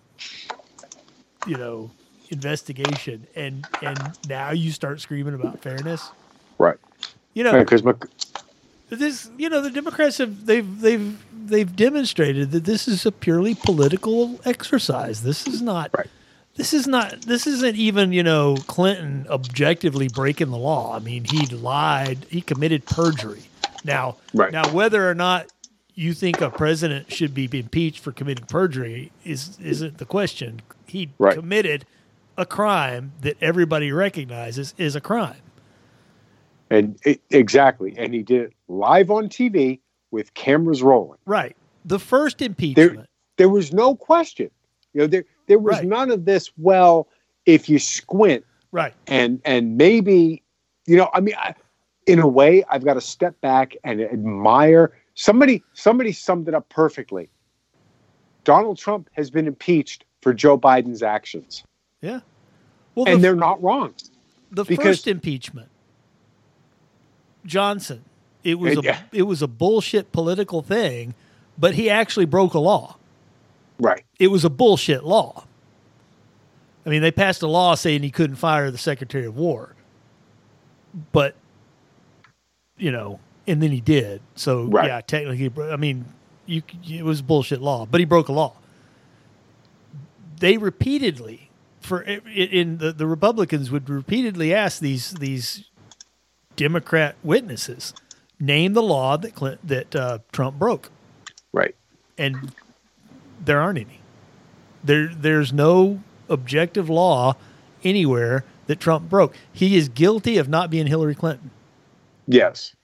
investigation, and now you start screaming about fairness. Right. Because This, the Democrats they've demonstrated that this is a purely political exercise. This is not. Right. This isn't even, Clinton objectively breaking the law. I mean, he lied. He committed perjury. Now, whether or not you think a president should be impeached for committing perjury isn't the question. He committed a crime that everybody recognizes is a crime. And exactly. And he did it live on TV with cameras rolling. Right. The first impeachment. There was no question. There was none of this, well, if you squint. Right. And maybe, in a way, I've got to step back and admire. Somebody summed it up perfectly. Donald Trump has been impeached for Joe Biden's actions. Yeah. Well, and they're not wrong. The first impeachment, Johnson, it was a bullshit political thing, but he actually broke a law. Right. It was a bullshit law. I mean, they passed a law saying he couldn't fire the Secretary of War. But, and then he did. So, yeah, technically, I mean, it was a bullshit law, but he broke a law. They repeatedly, the Republicans would repeatedly ask these Democrat witnesses, name the law that Trump broke. Right. And there aren't any. There's no objective law anywhere that Trump broke. He is guilty of not being Hillary Clinton. Yes.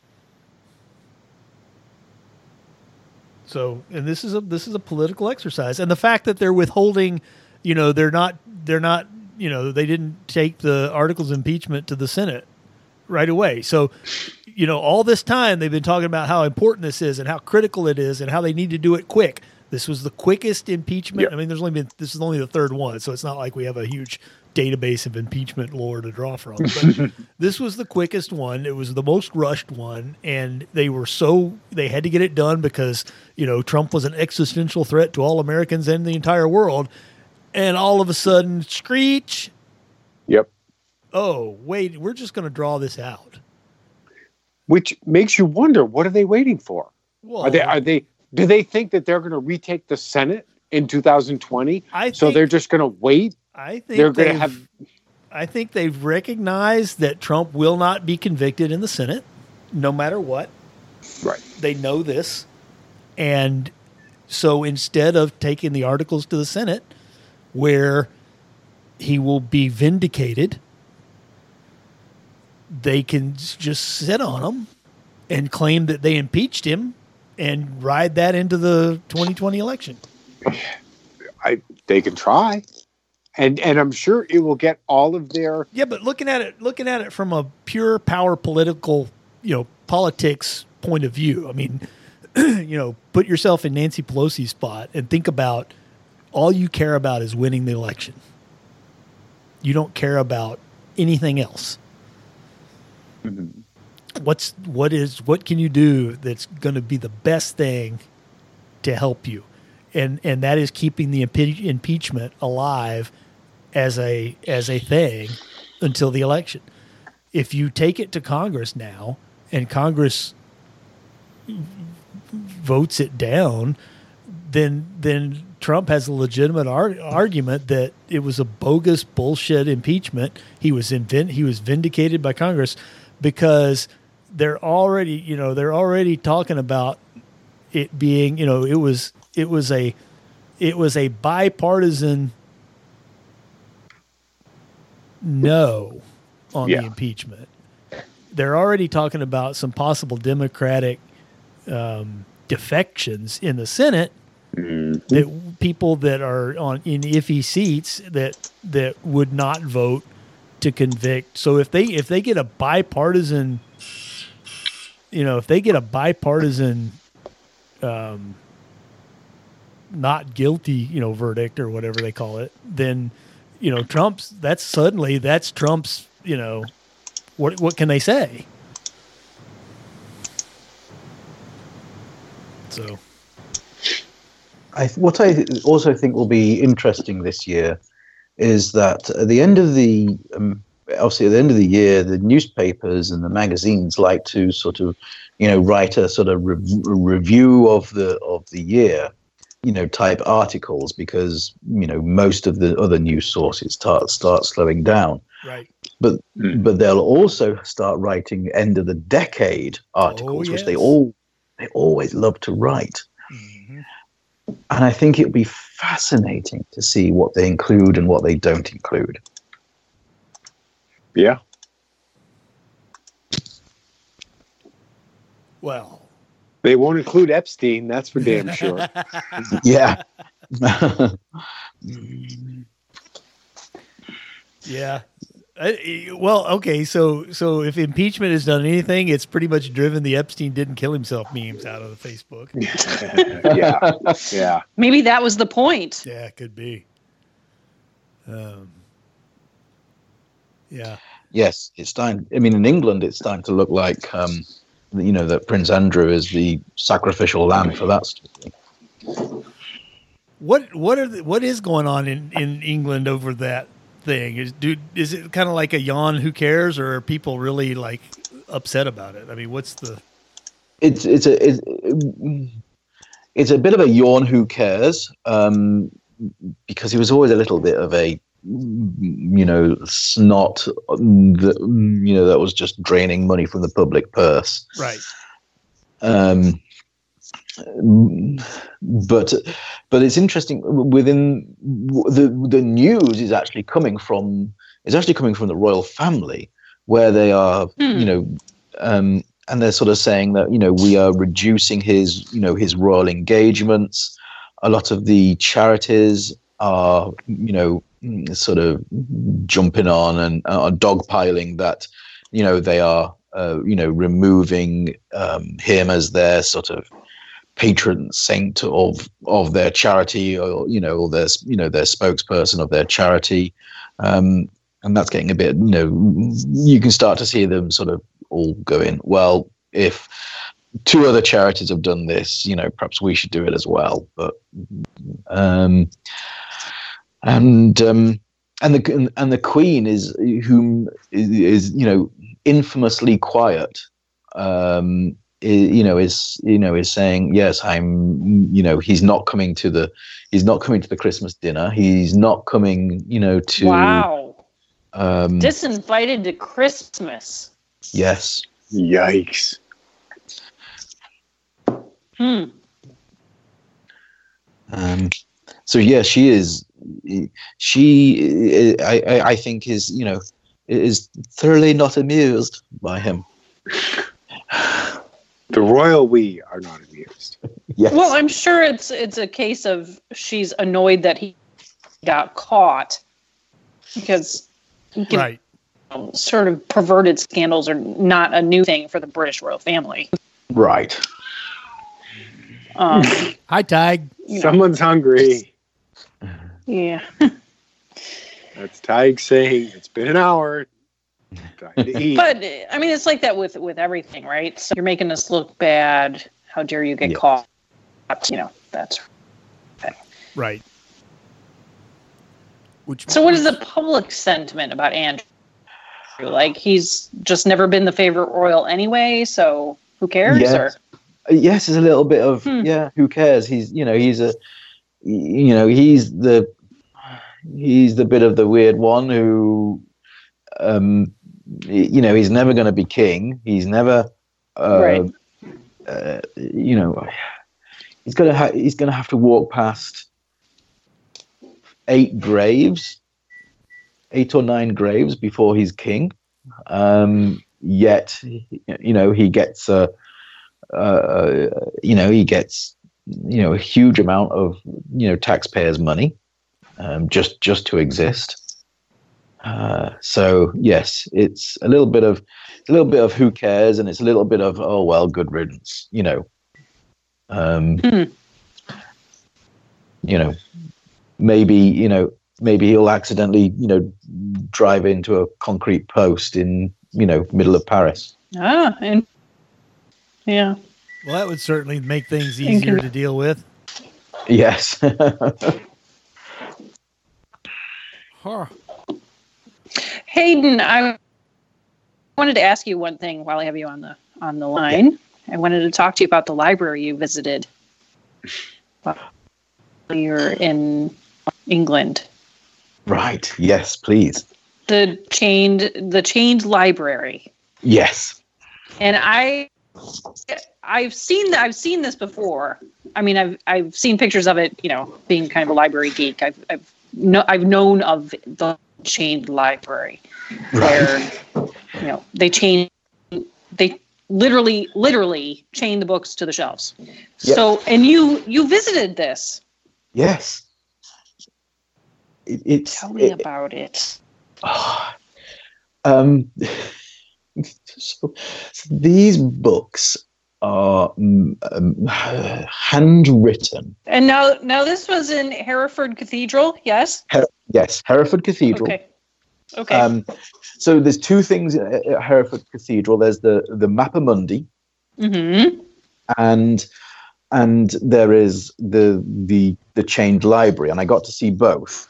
So, and this is a political exercise, and the fact that they're withholding, they're not, they didn't take the articles of impeachment to the Senate right away. So, all this time they've been talking about how important this is and how critical it is and how they need to do it quick. This was the quickest impeachment. Yep. I mean, this is only the third one, so it's not like we have a huge database of impeachment lore to draw from. But this was the quickest one. It was the most rushed one, and they had to get it done because, Trump was an existential threat to all Americans and the entire world. And all of a sudden, screech. Yep. Oh, wait, we're just going to draw this out. Which makes you wonder, what are they waiting for? Well, do they think that they're going to retake the Senate in 2020? So they're just going to wait? I think they've recognized that Trump will not be convicted in the Senate, no matter what. Right. They know this. And so instead of taking the articles to the Senate, where he will be vindicated, they can just sit on him and claim that they impeached him and ride that into the 2020 election. They can try. And I'm sure it will get all of their... Yeah, but looking at it from a pure power political, politics point of view, I mean, put yourself in Nancy Pelosi's spot and think about all you care about is winning the election. You don't care about anything else. Mm-hmm. What can you do that's going to be the best thing to help you? And that is keeping the impeachment alive as a thing until the election. If you take it to Congress now and Congress votes it down, then Trump has a legitimate argument that it was a bogus bullshit impeachment. He was vindicated by Congress because they're already talking about it being, it was a bipartisan no on the impeachment. They're already talking about some possible Democratic defections in the Senate, that people that are in iffy seats that would not vote to convict. So if they get a bipartisan, not guilty, verdict or whatever they call it, then, that's Trump's, what can they say? So what I also think will be interesting this year is that at the end of the obviously at the end of the year, the newspapers and the magazines like to sort of write a sort of review of the year, type articles, because most of the other news sources start slowing down. Right. But they'll also start writing end of the decade articles, which they always love to write. Mm-hmm. And I think it'll be fascinating to see what they include and what they don't include. Yeah. Well, they won't include Epstein. That's for damn sure. Yeah. Yeah. Well, okay. So if impeachment has done anything, it's pretty much driven the Epstein didn't kill himself memes out of the Facebook. Yeah. Maybe that was the point. Yeah, it could be. Yeah. Yes, it's time. I mean, in England, it's starting to look like, that Prince Andrew is the sacrificial lamb for that story. What is going on in England over that thing? Is it kind of like a yawn? Who cares, or are people really like upset about it? I mean, what's the? It's a bit of a yawn. Who cares? Because he was always a little bit of a snot that was just draining money from the public purse. Right. But it's interesting. Within the news is actually coming from the royal family, where they are, and they're sort of saying that we are reducing his royal engagements. A lot of the charities are sort of jumping on and are dogpiling that they are removing him as their sort of patron saint of their charity, or their spokesperson of their charity, and that's getting a bit you can start to see them sort of all going, well, if 2 other charities have done this, perhaps we should do it as well. But and the Queen is infamously quiet. Is saying, yes, he's not coming to the Christmas dinner. He's not coming, to. Wow. Disinvited to Christmas. Yes. Yikes. So yeah, she is. I think is thoroughly not amused by him. The royal we are not amused. Yes. Well, I'm sure it's a case of she's annoyed that he got caught, because right. Sort of perverted scandals are not a new thing for the British royal family. Right. Hi, Tig. Someone's hungry. Yeah. That's Tig saying it's been an hour. Time to eat. But I mean, it's like that with everything, right? So you're making us look bad. How dare you get caught? That's right. So what is the public sentiment about Andrew? Like, he's just never been the favorite royal anyway, so who cares? Yes, or? Yes, there's a little bit of who cares? He's he's the bit of the weird one who he's never going to be king. He's never right. He's going to have to walk past 8 or 9 graves before he's king. Yet, he gets a huge amount of taxpayers' money just to exist. So yes, it's a little bit of who cares, and it's a little bit of, oh well, good riddance. maybe he'll accidentally, drive into a concrete post in, middle of Paris. And yeah. Well, that would certainly make things easier to deal with. Yes. Huh. Hayden, I wanted to ask you one thing while I have you on the line. Yeah. I wanted to talk to you about the library you visited while you're in England. Right. Yes, please. The chained library. Yes. And I've seen this before. I mean, I've seen pictures of it. Being kind of a library geek, I've known of the chained library, where they literally chain the books to the shelves. Yep. So, and you visited this. Yes. Tell me about it. So these books are handwritten. And now this was in Hereford Cathedral, yes? Yes, Hereford Cathedral. Okay. So there's two things at Hereford Cathedral. There's the Mappa Mundi, and there is the chained library, and I got to see both.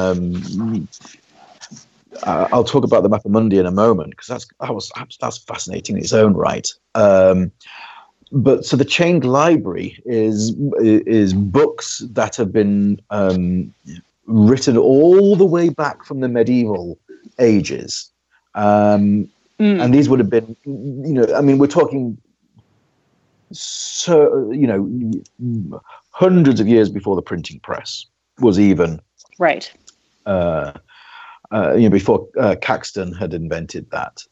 I'll talk about the Mappa Mundi in a moment, because that's fascinating in its own right. But so the chained library is books that have been written all the way back from the medieval ages, and these would have been, we're talking, hundreds of years before the printing press was even right. Before Caxton had invented that.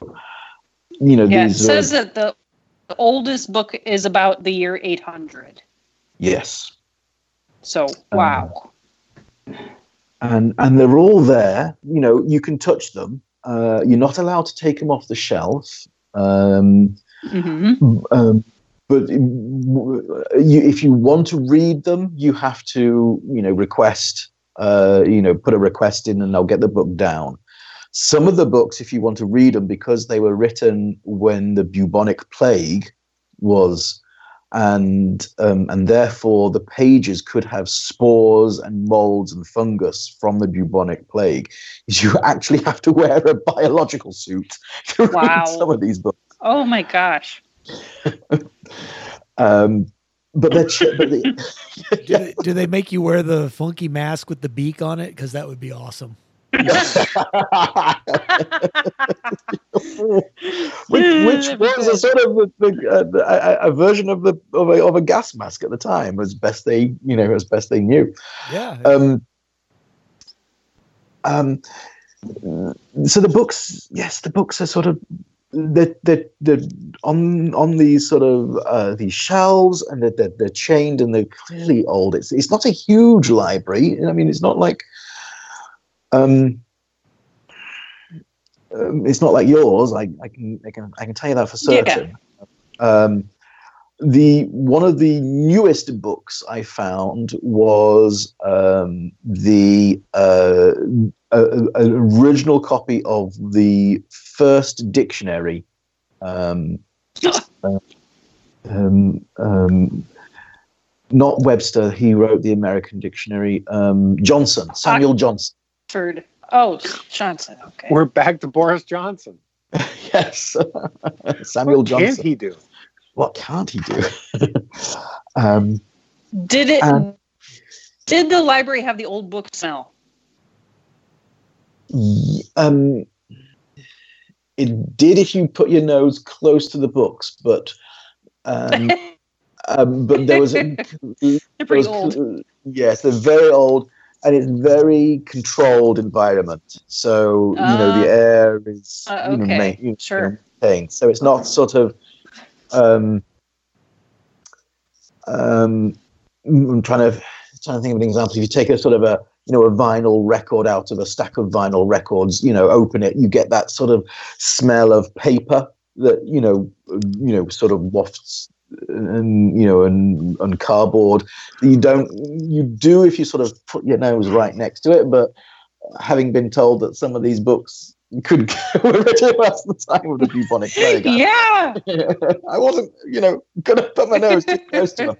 It says that the oldest book is about the year 800. Yes. So, wow. And they're all there. You can touch them. You're not allowed to take them off the shelf. But if you want to read them, you have to, request. Put a request in and they'll get the book down. Some of the books, if you want to read them, because they were written when the bubonic plague was, and therefore the pages could have spores and molds and fungus from the bubonic plague, you actually have to wear a biological suit to read some of these books. Oh my gosh. But do they make you wear the funky mask with the beak on it? Because that would be awesome. which was a sort of a version of a gas mask at the time, as best they knew. Yeah. So the books are sort of. They're on these sort of these shelves, and they're chained, and they're clearly old. It's not a huge library. I mean, it's not like it's not like yours. I can tell you that for certain. Yeah. One of the newest books I found was the original copy of the first dictionary. Not Webster. He wrote the American dictionary. Johnson, Samuel Johnson. Oh, Johnson. Okay. We're back to Boris Johnson. Yes, Samuel Johnson. What can't he do? What can't he do? Did the library have the old book smell? It did if you put your nose close to the books, but there was they're pretty old. Yes, they're very old, and it's very controlled environment. So the air is sure. Thing. So it's not sort of. I'm trying to think of an example. If you take a sort of a vinyl record out of a stack of vinyl records, open it, you get that sort of smell of paper that sort of wafts and cardboard. You do if you sort of put your nose right next to it. But having been told that some of these books could were written at the time of the bubonic plague, Yeah. I wasn't, gonna put my nose too close to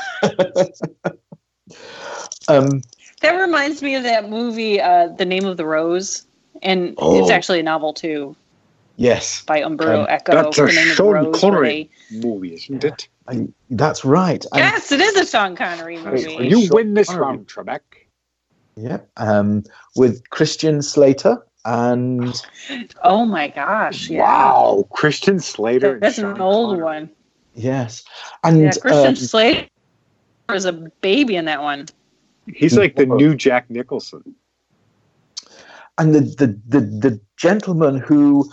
them. That reminds me of that movie, The Name of the Rose, and it's actually a novel too. Yes, by Umberto Eco. That's a The Name of the Sean Rose, Connery movie, isn't it? That's right. Yes, it is a Sean Connery movie. You win this round, Trebek. Yeah, with Christian Slater and. Oh my gosh! Yeah. Wow, Christian Slater. That's and an Sean old Connery. one. Yes, and Christian Slater was a baby in that one. He's like the new Jack Nicholson. And the gentleman who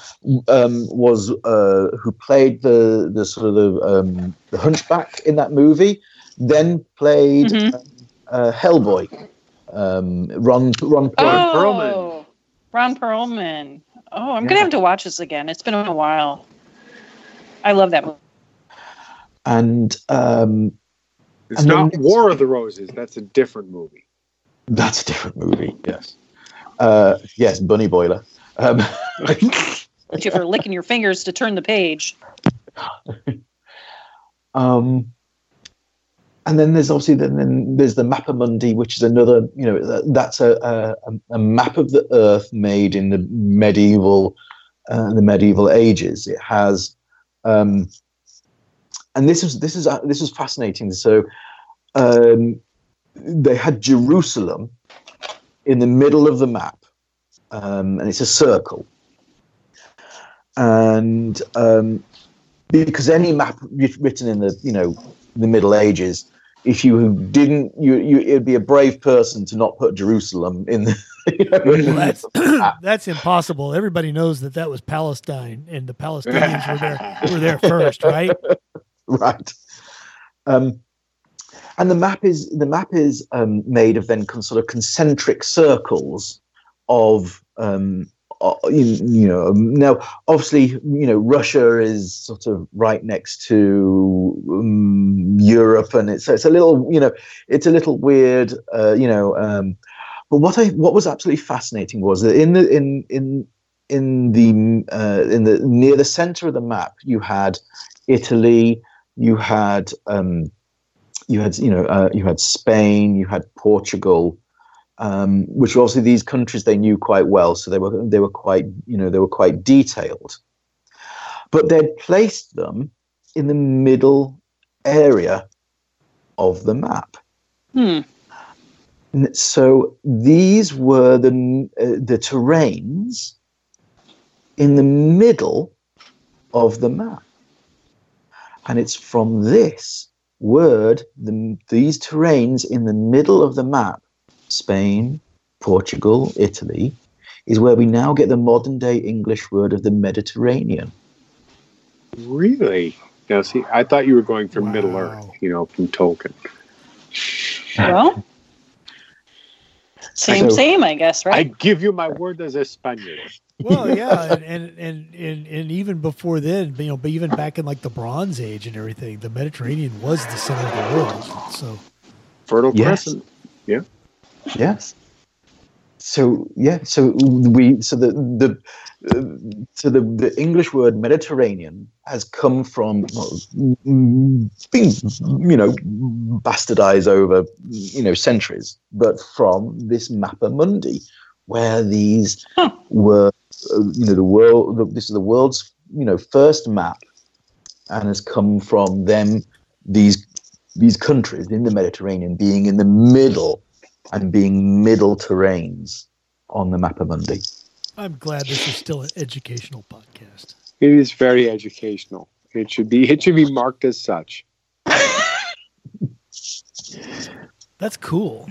who played the sort of the hunchback in that movie, then played Hellboy. Ron Perlman. Ron Perlman. Oh, I'm gonna have to watch this again. It's been a while. I love that movie. And it's not War of the Roses. That's a different movie. That's a different movie. Yes. Yes, Bunny Boiler. But you for licking your fingers to turn the page. And then there's obviously there's the Mappa Mundi, which is another, that's a map of the Earth made in the medieval ages. It has, and this is fascinating. So they had Jerusalem in the middle of the map, and it's a circle. And because any map written in the Middle Ages, if you didn't, it'd be a brave person to not put Jerusalem in the. That's impossible. Everybody knows that was Palestine, and the Palestinians were there first, right? Right. And the map is made of then sort of concentric circles of now obviously Russia is sort of right next to Europe, and it's a little weird, but what was absolutely fascinating was that in the near the center of the map you had Italy, you had Spain, you had Portugal, which were obviously these countries they knew quite well, so they were quite detailed. But they'd placed them in the middle area of the map. So these were the terrains in the middle of the map, and it's from this word, these terrains in the middle of the map, Spain, Portugal, Italy, is where we now get the modern day English word of the Mediterranean. Really? Now, see, I thought you were going for Middle Earth, from Tolkien. Well, same, I guess, right? I give you my word as a Spaniard. Well, yeah, and even before then, even back in like the Bronze Age and everything, the Mediterranean was the center of the world. So Fertile Crescent. Yeah. Yes. So the English word Mediterranean has come from being bastardized over centuries, but from this Mappa Mundi, where these were the world. This is the world's first map, and has come from them. These countries in the Mediterranean being in the middle. And being middle terrains on the Mappa Mundi. I'm glad this is still an educational podcast. It is very educational. It should be marked as such. That's cool.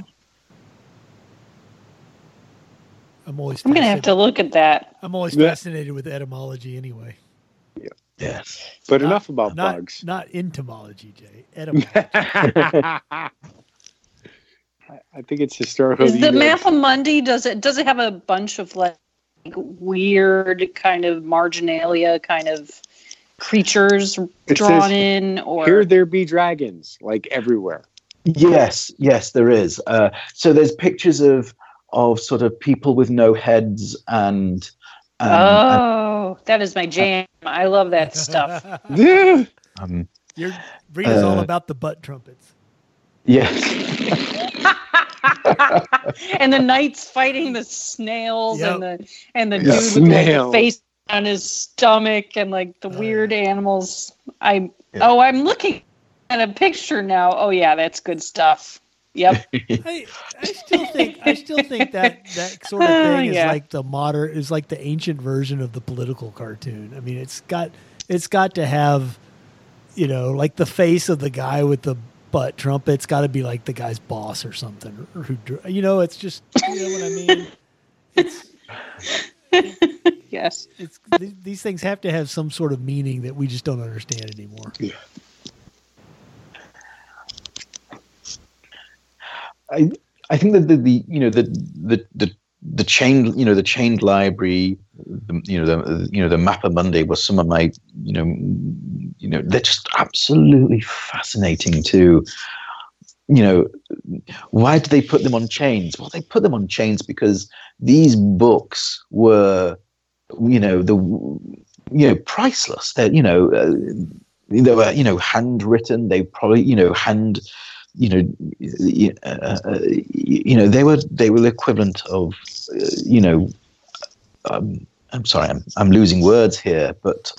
I'm gonna have to look at that. I'm always fascinated with etymology anyway. Yeah. Yes. But enough about bugs. Not entomology, Jay. Etymology. I think it's historical. Is the Mappa Mundi, does it have a bunch of like weird kind of marginalia kind of creatures It drawn says, in, or Here there be dragons, like everywhere. Yes, there is. So there's pictures of sort of people with no heads and that is my jam. I love that stuff. Yeah. Your Rita's all about the butt trumpets. Yes. And the knights fighting the snails, Yep. and the The dude with like, the snails. face on his stomach and like the weird animals. I'm looking at a picture now. Oh yeah, that's good stuff. Yep. I still think that sort of thing is Yeah. like the ancient version of the political cartoon. I mean, it's got to have, like the face of the guy with the butt trumpet's got to be like the guy's boss or something, or who, it's just, you know what I mean? Yes. These things have to have some sort of meaning that we just don't understand anymore. Yeah. I think that the chained library, the Mappa Mundi was some of my they're just absolutely fascinating too. Why do they put them on chains? Well, they put them on chains because these books were priceless. They were handwritten. They probably they were the equivalent of I'm sorry, I'm losing words here, but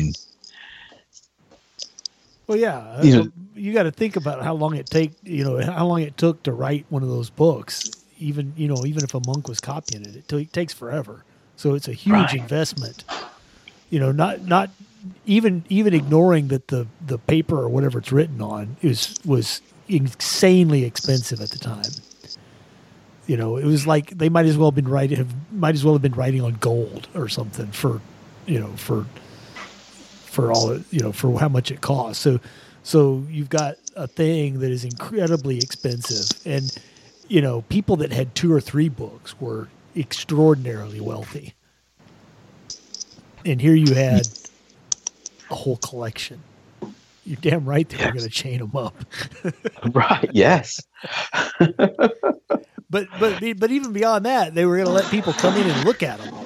well, yeah, you got to think about how long it took to write one of those books. Even if a monk was copying it, it takes forever. So it's a huge investment. Not even ignoring that the paper or whatever it's written on was insanely expensive at the time. It was like they might as well have been writing on gold or something for all for how much it costs. So you've got a thing that is incredibly expensive, and people that had 2 or 3 books were extraordinarily wealthy. And here you had a whole collection. You're damn right they were going to chain them up. Right. Yes. But even beyond that, they were going to let people come in and look at them.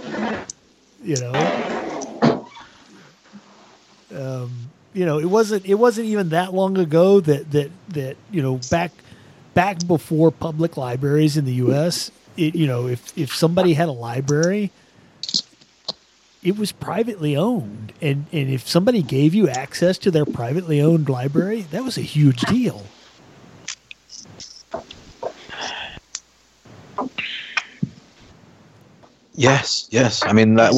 It wasn't even that long ago that back before public libraries in the U.S. If somebody had a library, it was privately owned, and if somebody gave you access to their privately owned library, that was a huge deal. Yes. I mean that.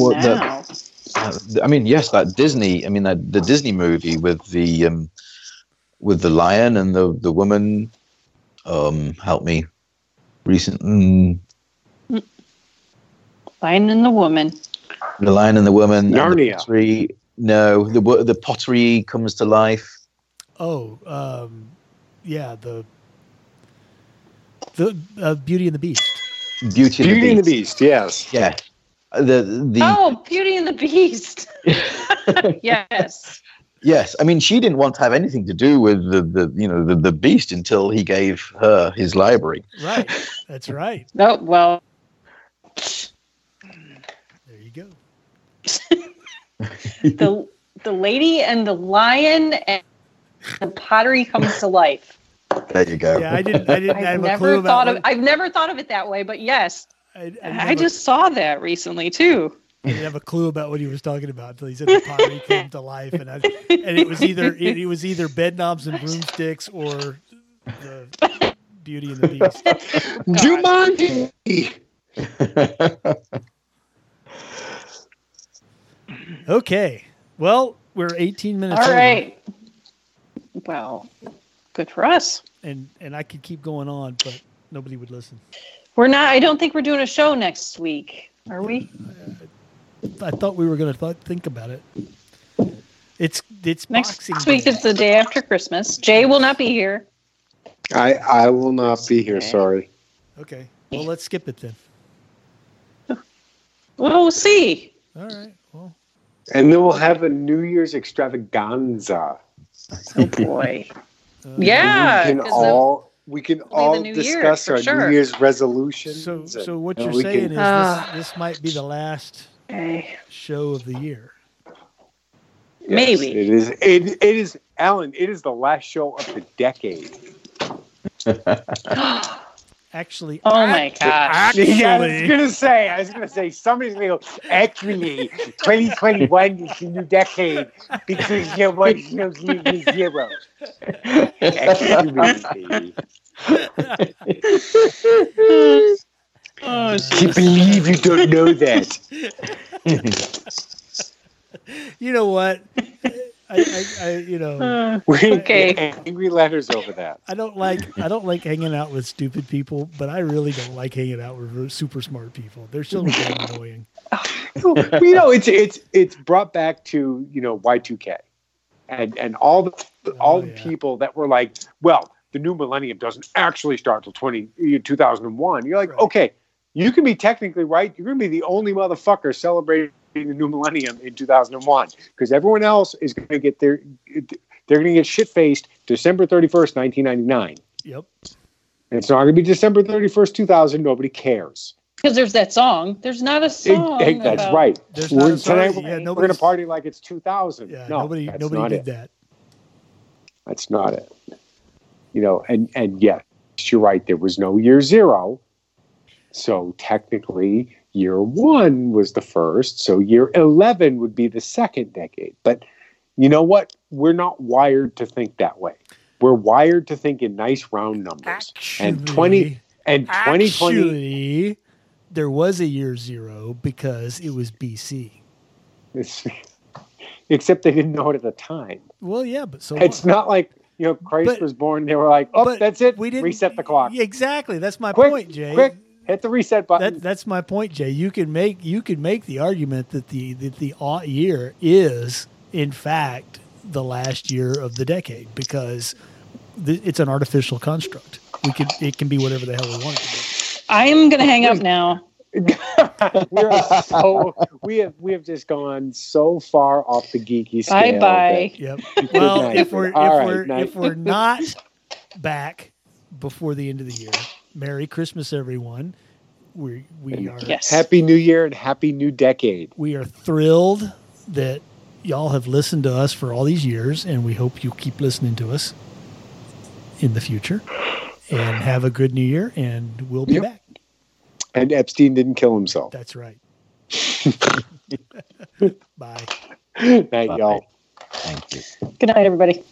That Disney. I mean the Disney movie with the lion and the woman. Help me. Lion and the Woman. The Lion and the Woman. Narnia. The pottery comes to life. Oh, the Beauty and the Beast. Beauty and the Beast. Yes. Yeah. Beauty and the Beast. Yes. Yes, I mean she didn't want to have anything to do with the Beast until he gave her his library. Right, that's right. Oh well. There you go. The Lady and the Lion and the pottery comes to life. There you go. Yeah, I didn't have a clue about it. I've never thought of it that way, but yes, I just saw that recently too. I didn't have a clue about what he was talking about until he said the pottery came to life, and it was either bed knobs and broomsticks or the Beauty and the Beast. Jumanji. Okay, well, we're 18 minutes. All over, right. Well, good for us. and I could keep going on, but nobody would listen. We're not. I don't think we're doing a show next week, are we? I thought we were going to think about it. It's Next Boxing week Day. is the day after Christmas. Jay will not be here. I will not be here. Sorry. Okay, well, let's skip it then. Well, we'll see. All right. Well, And then we'll have a New Year's extravaganza. Oh boy. Yeah. We can the all new year, discuss for our sure. New Year's resolutions. So what and you're we saying can- is this might be the last Okay. show of the year. Maybe. It is. It is, Alan. It is the last show of the decade. Actually, Oh my god. Yeah, I was gonna say, somebody's gonna go, actually, 2021 is the new decade because there was no new zero. Actually. Oh, I believe you don't know that. you know what? I We Okay. get angry letters over that. I don't like hanging out with stupid people, but I really don't like hanging out with super smart people. They're so damn annoying. It's brought back to Y2K, and all the people that were like, well, the new millennium doesn't actually start till 2001. You're like, Right. okay, you can be technically right. You're going to be the only motherfucker celebrating the new millennium in 2001 because everyone else is going to get they're going to get shit faced December 31st, 1999. Yep. And it's not going to be December 31st, 2000. Nobody cares. Because there's that song. There's not a song. That's about- right. There's not a Tonight song. Yeah, we're going nobody's- to party like it's 2000. Yeah, No, nobody that's did not it. that. That's not it. And yes, you're right. There was no year zero. So technically, year one was the first. So year 11 would be the second decade. But you know what? We're not wired to think that way. We're wired to think in nice round numbers. And 2020. Actually, there was a year zero because it was BC. Except they didn't know it at the time. Well, yeah, but so It's not like Christ But- was born. They were like, oh, but that's it. we didn't Reset the clock. Exactly. That's my Quick, point, Jay. quick, hit the reset button. That's my point, Jay. You can make the argument that the odd year is in fact the last year of the decade because it's an artificial construct. It can be whatever the hell we want it to be. I'm gonna hang up now. we have just gone so far off the geeky scale. Bye. Yep. Well, night. if we're All right, night. if we're not back before the end of the year, Merry Christmas, everyone. We are Yes. Happy New Year and Happy New Decade. we are thrilled that y'all have listened to us for all these years, and we hope you keep listening to us in the future. And have a good New Year, and we'll be Yep. back. And Epstein didn't kill himself. That's right. Bye. Night, y'all. Thank you. Good night, everybody.